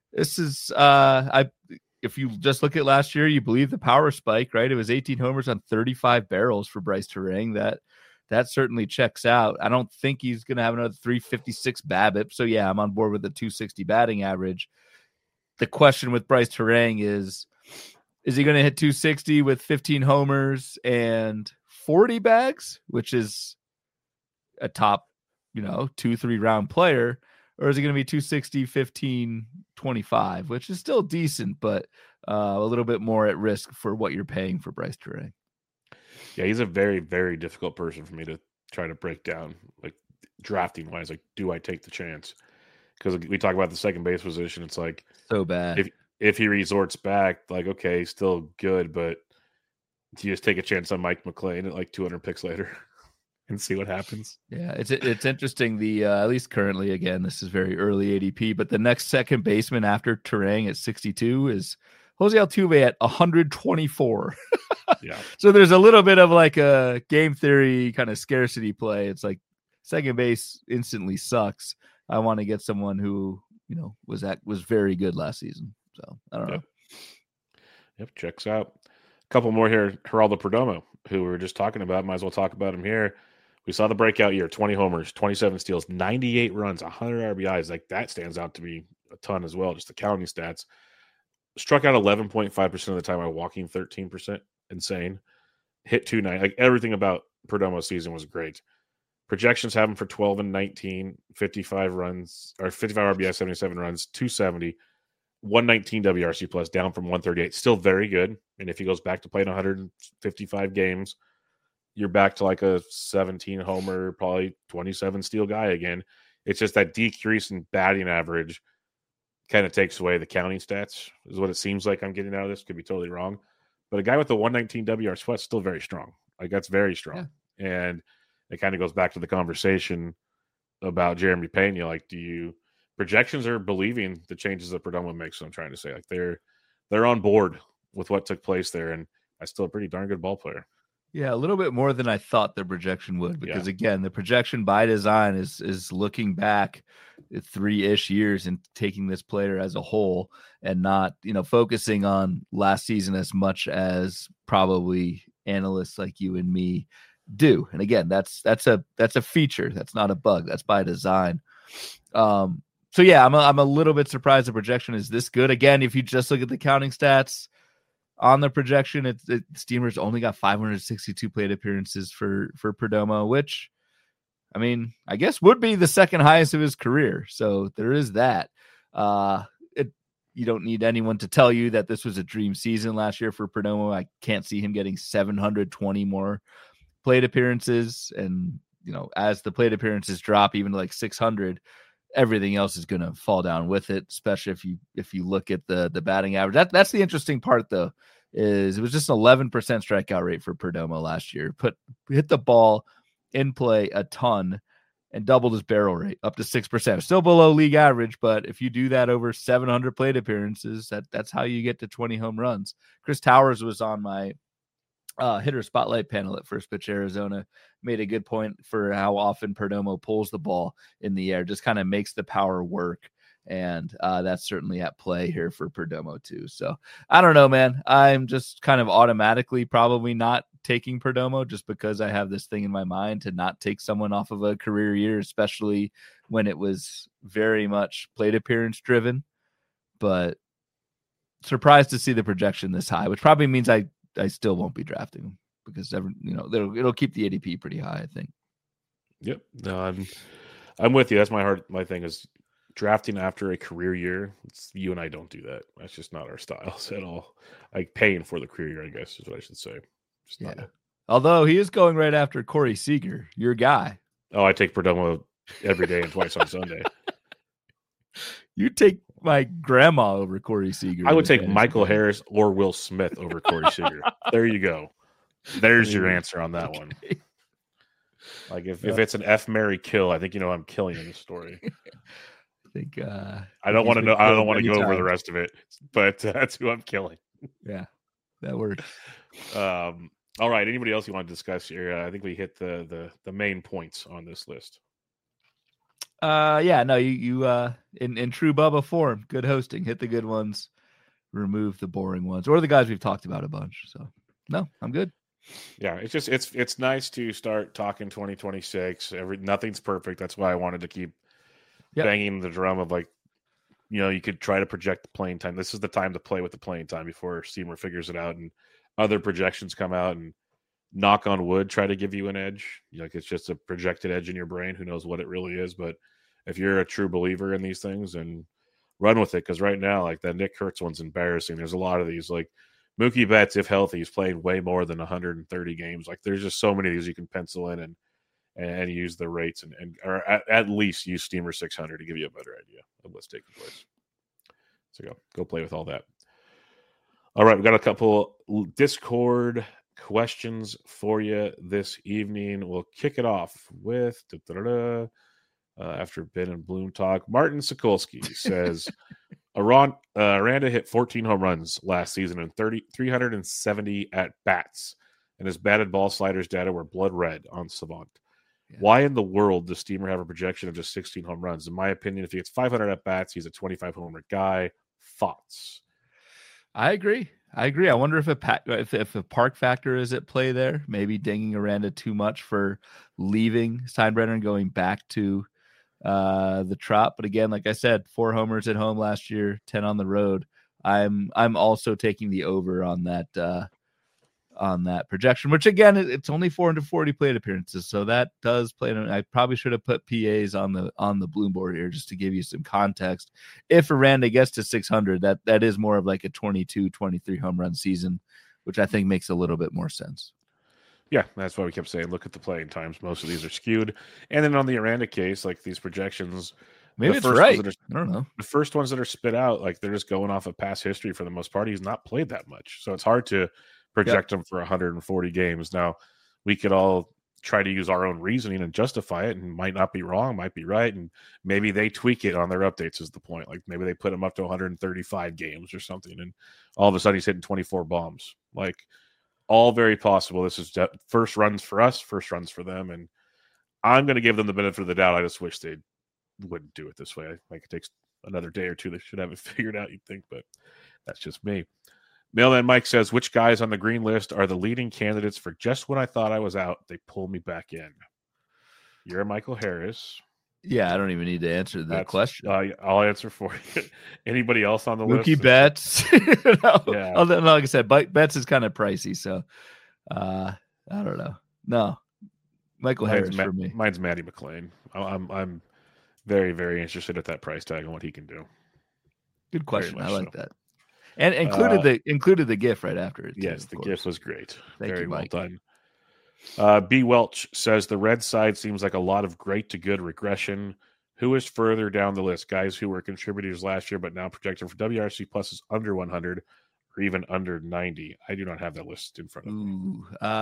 Speaker 2: If you just look at last year, you believe the power spike, right? It was 18 homers on 35 barrels for Bryce Terang. That certainly checks out. I don't think he's going to have another 356 BABIP. So yeah, I'm on board with the 260 batting average. The question with Bryce Terang is he going to hit 260 with 15 homers and 40 bags, which is a top, 2-3 round player? Or is it going to be 260, 15, 25, which is still decent, but a little bit more at risk for what you're paying for Bryce Terang?
Speaker 1: Yeah, he's a very, very difficult person for me to try to break down, like drafting wise. Like, do I take the chance? Because we talk about the second base position. It's like
Speaker 2: so bad.
Speaker 1: If he resorts back, like, okay, he's still good, but do you just take a chance on Mike McClain at like 200 picks later and see what happens?
Speaker 2: Yeah, it's interesting. The at least currently, again, this is very early ADP, but the next second baseman after Terang at 62 is Jose Altuve at 124.
Speaker 1: Yeah.
Speaker 2: So there's a little bit of like a game theory kind of scarcity play. It's like second base instantly sucks. I want to get someone who, was very good last season. So I don't know.
Speaker 1: Yep, checks out. A couple more here. Geraldo Perdomo, who we were just talking about. Might as well talk about him here. We saw the breakout year, 20 homers, 27 steals, 98 runs, 100 RBIs. Like that stands out to me a ton as well, just the counting stats. Struck out 11.5% of the time by walking 13%. Insane. Hit 290. Like everything about Perdomo's season was great. Projections have him for 12 and 19, 55 runs, or 55 RBI, 77 runs, 270, 119 WRC plus, down from 138. Still very good. And if he goes back to playing 155 games, you're back to like a 17 homer, probably 27 steal guy again. It's just that decrease in batting average kind of takes away the counting stats, is what it seems like I'm getting out of this. Could be totally wrong. But a guy with the 119 WRC plus is still very strong. Like that's very strong. Yeah. And it kind of goes back to the conversation about Jeremy Pena. Like, projections are believing the changes that Perdomo makes? So I'm trying to say, like, they're on board with what took place there, and that's still a pretty darn good ball player.
Speaker 2: Yeah, a little bit more than I thought the projection would, because again, the projection by design is looking back 3-ish years and taking this player as a whole and not, focusing on last season as much as probably analysts like you and me do. And again, that's a feature. That's not a bug. That's by design. So yeah, I'm a little bit surprised the projection is this good. Again, if you just look at the counting stats on the projection, Steamers only got 562 plate appearances for Perdomo, which, I mean, I guess would be the second highest of his career. So there is that. You don't need anyone to tell you that this was a dream season last year for Perdomo. I can't see him getting 720 more plate appearances. And, as the plate appearances drop even to like 600, everything else is going to fall down with it, especially if you look at the batting average. That's the interesting part, though, is it was just an 11% strikeout rate for Perdomo last year. Hit the ball in play a ton and doubled his barrel rate up to 6%. Still below league average, but if you do that over 700 plate appearances, that's how you get to 20 home runs. Chris Towers was on my hitter spotlight panel at First Pitch Arizona, made a good point for how often Perdomo pulls the ball in the air, just kind of makes the power work. And that's certainly at play here for Perdomo too. So I don't know, man. I'm just kind of automatically probably not taking Perdomo just because I have this thing in my mind to not take someone off of a career year, especially when it was very much plate appearance driven. But surprised to see the projection this high, which probably means I still won't be drafting him because it'll keep the ADP pretty high, I think.
Speaker 1: Yep. No, I'm with you. That's my thing is drafting after a career year. You and I don't do that. That's just not our styles at all. Like paying for the career year, I guess is what I should say. Just not it.
Speaker 2: Although he is going right after Corey Seager, your guy.
Speaker 1: Oh, I take Perdomo every day and twice on Sunday.
Speaker 2: You take my grandma over Corey Seager.
Speaker 1: I would take Michael Harris or Will Smith over Corey Seager. There you go. There's your answer on that one. Like if it's an F, Mary kill, I think I'm killing in the story.
Speaker 2: I think
Speaker 1: I don't want to know. I don't want to go over the rest of it, but that's who I'm killing.
Speaker 2: Yeah, that works.
Speaker 1: All right. Anybody else you want to discuss here? I think we hit the main points on this list.
Speaker 2: Yeah, no, you in true Bubba form, good hosting, hit the good ones, remove the boring ones, or the guys we've talked about a bunch. So no, I'm good.
Speaker 1: Yeah, it's just it's nice to start talking 2026. Nothing's perfect. That's why I wanted to keep banging the drum of like, you could try to project the playing time. This is the time to play with the playing time before Steamer figures it out and other projections come out and knock on wood, try to give you an edge. Like it's just a projected edge in your brain. Who knows what it really is? But if you're a true believer in these things, and run with it, because right now, like that Nick Kurtz one's embarrassing. There's a lot of these. Like Mookie Betts, if healthy, he's playing way more than 130 games. Like there's just so many of these you can pencil in and use the rates and or at least use Steamer 600 to give you a better idea of what's taking place. So go play with all that. All right, we got a couple Discord questions for you this evening. We'll kick it off with after Ben and Bloom talk. Martin Sokolsky says, Aranda hit 14 home runs last season and 370 at bats, and his batted ball sliders data were blood red on Savant. Yeah. Why in the world does Steamer have a projection of just 16 home runs? In my opinion, if he gets 500 at bats, he's a 25 homer guy. Thoughts?
Speaker 2: I agree. I wonder if a park factor is at play there. Maybe dinging Aranda too much for leaving Steinbrenner and going back to the Trop. But again, like I said, 4 homers at home last year, 10 on the road. I'm also taking the over on that projection, which again, it's only 440 plate appearances. So that does play. I probably should have put PAs on the bloom board here just to give you some context. If Aranda gets to 600, that is more of like a 22, 23 home run season, which I think makes a little bit more sense.
Speaker 1: Yeah, that's why we kept saying, look at the playing times. Most of these are skewed. And then on the Aranda case, like these projections,
Speaker 2: maybe it's right.
Speaker 1: I don't know. The first ones that are spit out, like they're just going off of past history for the most part. He's not played that much. So it's hard to project him for 140 games. Now, we could all try to use our own reasoning and justify it, and might not be wrong, might be right. And maybe they tweak it on their updates is the point. Like maybe they put him up to 135 games or something, and all of a sudden he's hitting 24 bombs. Like, all very possible. This is first runs for us, first runs for them. And I'm going to give them the benefit of the doubt. I just wish they wouldn't do it this way. Like, it takes another day or two. They should have it figured out, you'd think, but that's just me. Mailman Mike says, which guys on the green list are the leading candidates for just when I thought I was out, they pull me back in? You're Michael Harris.
Speaker 2: Yeah, I don't even need to answer that question.
Speaker 1: I'll answer for you. Anybody else on the list?
Speaker 2: Mookie Betts. No.
Speaker 1: Yeah.
Speaker 2: Like I said, Betts is kind of pricey, so I don't know. No, Michael Harris for me.
Speaker 1: Mine's Matty McLean. I'm very, very interested at that price tag and what he can do.
Speaker 2: Good question. I like that. And included the GIF right after it.
Speaker 1: Yes, the GIF was great. Very well done.
Speaker 2: Mike.
Speaker 1: B. Welch says the red side seems like a lot of great to good regression. Who is further down the list? Guys who were contributors last year but now projected for WRC pluses under 100 or even under 90. I do not have that list in front of me.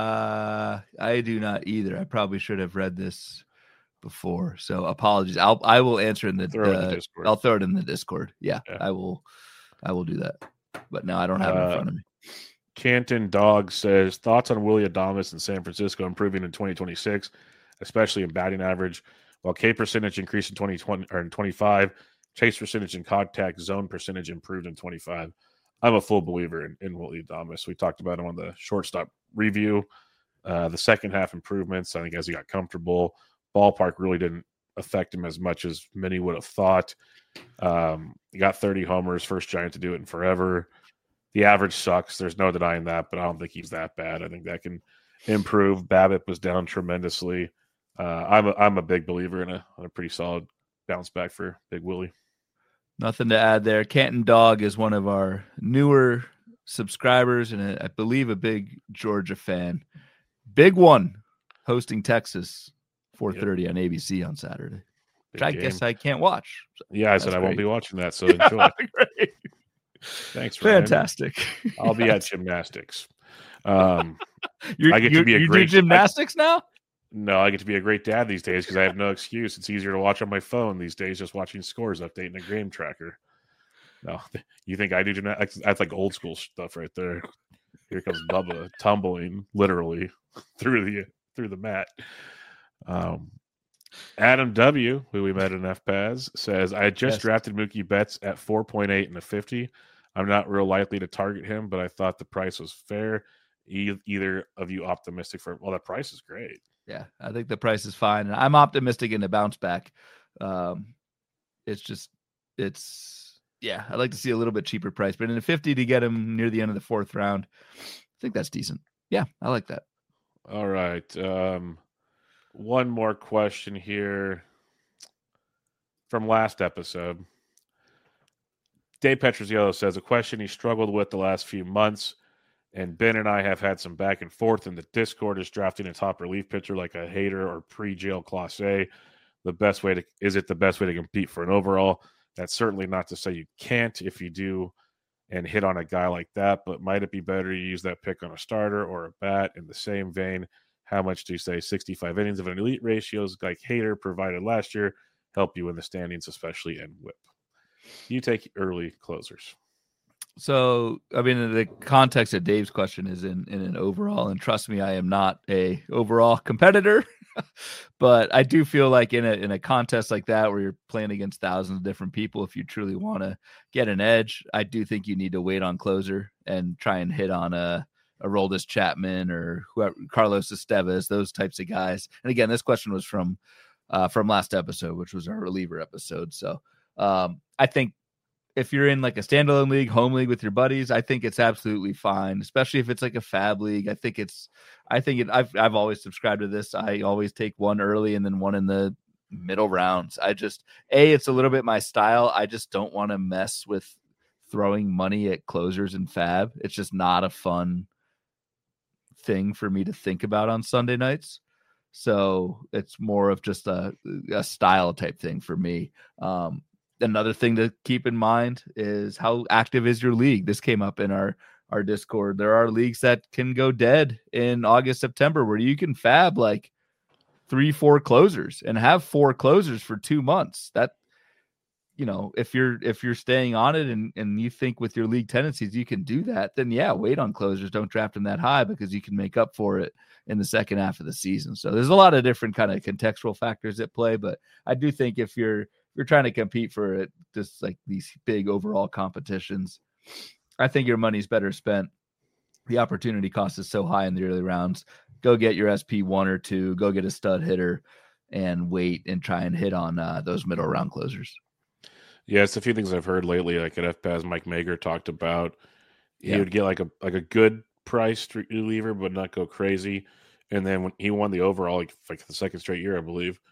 Speaker 2: I do not either. I probably should have read this before, so apologies. I will answer in the Discord. I'll throw it in the Discord. Yeah. I will do that. But no, I don't have it in front of me.
Speaker 1: Canton Dog says, thoughts on Willy Adames in San Francisco improving in 2026, especially in batting average, while K percentage increased in 2020 or in 25, chase percentage and contact zone percentage improved in 25. I'm a full believer in Willy Adames. We talked about him on the shortstop review. The second half improvements, I think, as he got comfortable, ballpark really didn't affect him as much as many would have thought. He got 30 homers, first Giant to do it in forever. The average sucks. There's no denying that, but I don't think he's that bad. I think that can improve. BABIP was down tremendously. I'm a big believer in a pretty solid bounce back for Big Willie.
Speaker 2: Nothing to add there. Canton Dog is one of our newer subscribers and I believe a big Georgia fan. Big one, hosting Texas 4:30 on ABC on Saturday. Which I guess I can't watch. So
Speaker 1: yeah, I said I won't be watching that, so enjoy.
Speaker 2: Great.
Speaker 1: Thanks, Ryan.
Speaker 2: Fantastic.
Speaker 1: I'll be at gymnastics.
Speaker 2: I get to be a great gymnastics now.
Speaker 1: No, I get to be a great dad these days because I have no excuse. It's easier to watch on my phone these days, just watching scores, updating a game tracker. No, you think I do gymnastics? That's like old school stuff right there. Here comes Bubba tumbling literally through the mat. Adam W., who we met in FPAS, says, I just drafted Mookie Betts at 4.8 in the 50. I'm not real likely to target him, but I thought the price was fair. Either of you optimistic for him? Well, that price is great.
Speaker 2: Yeah, I think the price is fine. And I'm optimistic in the bounce back. I'd like to see a little bit cheaper price, but in the 50 to get him near the end of the fourth round, I think that's decent. Yeah, I like that.
Speaker 1: All right. One more question here from last episode. Dave Petroziello says a question he struggled with the last few months, and Ben and I have had some back and forth in the Discord, is drafting a top relief pitcher like a Hader or pre-jail Class A. Is it the best way to compete for an overall? That's certainly not to say you can't if you do and hit on a guy like that, but might it be better to use that pick on a starter or a bat? In the same vein, how much do you say 65 innings of an elite ratios like Hader provided last year help you in the standings, especially in WHIP? You take early closers.
Speaker 2: So, I mean, the context of Dave's question is in an overall, and trust me, I am not a overall competitor, but I do feel like in a contest like that where you're playing against thousands of different people, if you truly want to get an edge, I do think you need to wait on closer and try and hit on a Aroldis Chapman or whoever, Carlos Estevez, those types of guys. And again, this question was from last episode, which was our reliever episode. So I think if you're in like a standalone league, home league with your buddies, I think it's absolutely fine, especially if it's like a fab league. I've always subscribed to this. I always take one early and then one in the middle rounds. It's a little bit my style. I just don't want to mess with throwing money at closers and fab. It's just not a fun thing for me to think about on Sunday nights. So it's more of just a style type thing for me. Another thing to keep in mind is how active is your league. This came up in our Discord. There are leagues that can go dead in August, September, where you can fab like 3-4 closers and have 4 closers for 2 months. That, if you're staying on it and you think with your league tendencies you can do that, then yeah, wait on closers. Don't draft them that high because you can make up for it in the second half of the season. So there's a lot of different kind of contextual factors at play, but I do think if you're trying to compete for it, just like these big overall competitions, I think your money's better spent. The opportunity cost is so high in the early rounds. Go get your SP 1 or 2, go get a stud hitter and wait and try and hit on those middle round closers.
Speaker 1: Yeah, it's a few things I've heard lately. Like at FPAS, Mike Mager talked about he would get like a good priced reliever, but not go crazy. And then when he won the overall, like the second straight year, I believe,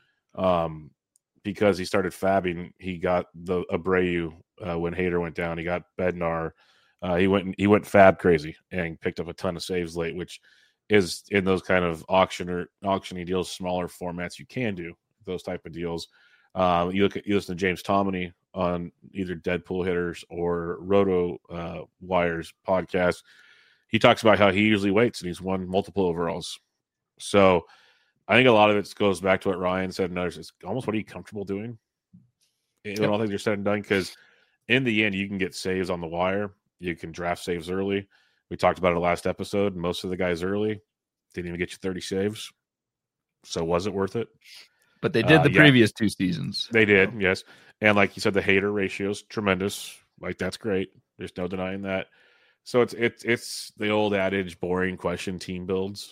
Speaker 1: because he started fabbing, he got the Abreu when Hader went down. He got Bednar. He went fab crazy and picked up a ton of saves late, which is in those kind of auctioning deals, smaller formats. You can do those type of deals. You listen to James Tomini on either Deadpool Hitters or Roto Wires podcast. He talks about how he usually waits and he's won multiple overalls. So I think a lot of it goes back to what Ryan said and others. It's almost what are you comfortable doing when all things are said and done? Because in the end, you can get saves on the wire. You can draft saves early. We talked about it last episode. Most of the guys early didn't even get you 30 saves. So was it worth it?
Speaker 2: But they did the previous 2 seasons.
Speaker 1: They did, yes. And like you said, the Hader ratio is tremendous. Like, that's great. There's no denying that. So it's the old adage, boring question, team builds.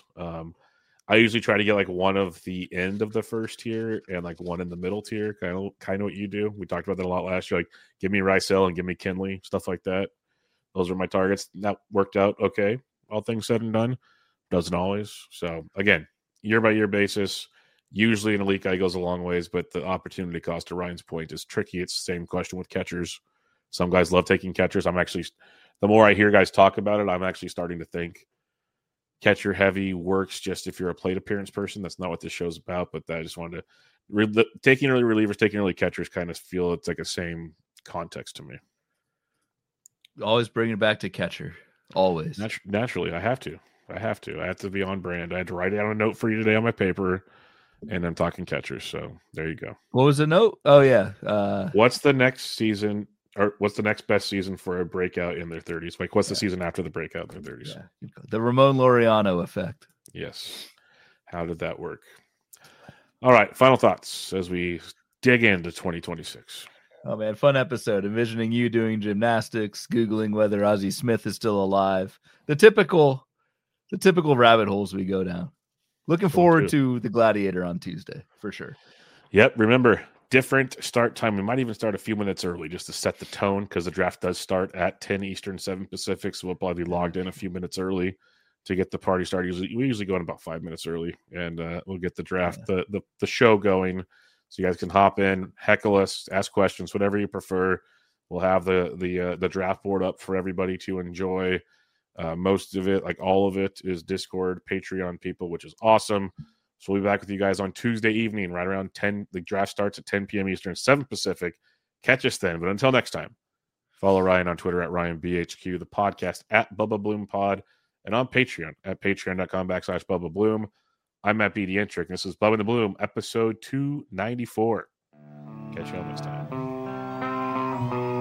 Speaker 1: I usually try to get like one of the end of the first tier and like one in the middle tier, kind of what you do. We talked about that a lot last year. Like, give me Rysel and give me Kinley, stuff like that. Those are my targets. That worked out okay. All things said and done. Doesn't always. So again, year by year basis. Usually an elite guy goes a long ways, but the opportunity cost, to Ryan's point, is tricky. It's the same question with catchers. Some guys love taking catchers. The more I hear guys talk about it, I'm actually starting to think catcher heavy works just if you're a plate appearance person. That's not what this show's about, but I just wanted to taking early relievers, taking early catchers kind of feel it's like a same context to me.
Speaker 2: Always bring it back to catcher. Always.
Speaker 1: Naturally, I have to. I have to be on brand. I had to write down a note for you today on my paper. And I'm talking catchers, so there you go.
Speaker 2: What was the note? Oh, yeah.
Speaker 1: What's the next season, or what's the next best season for a breakout in their 30s? Like, what's the season after the breakout in their 30s?
Speaker 2: Yeah. The Ramon Laureano effect.
Speaker 1: Yes. How did that work? All right, final thoughts as we dig into 2026.
Speaker 2: Oh, man, fun episode. Envisioning you doing gymnastics, Googling whether Ozzie Smith is still alive. The typical rabbit holes we go down. Looking forward to the Gladiator on Tuesday, for sure.
Speaker 1: Yep. Remember, different start time. We might even start a few minutes early just to set the tone because the draft does start at 10 Eastern, 7 Pacific. So we'll probably be logged in a few minutes early to get the party started. We usually go in about 5 minutes early, and we'll get the draft, the show going so you guys can hop in, heckle us, ask questions, whatever you prefer. We'll have the draft board up for everybody to enjoy. Most of it, like all of it, is Discord, Patreon people, which is awesome. So we'll be back with you guys on Tuesday evening, right around 10. The draft starts at 10 p.m. Eastern, 7 Pacific. Catch us then. But until next time, follow Ryan on Twitter at RyanBHQ, the podcast at Bubba Bloom Pod, and on Patreon at patreon.com/Bubba Bloom. I'm Matt B. Dientrich, and this is Bubba the Bloom, episode 294. Catch you all next time.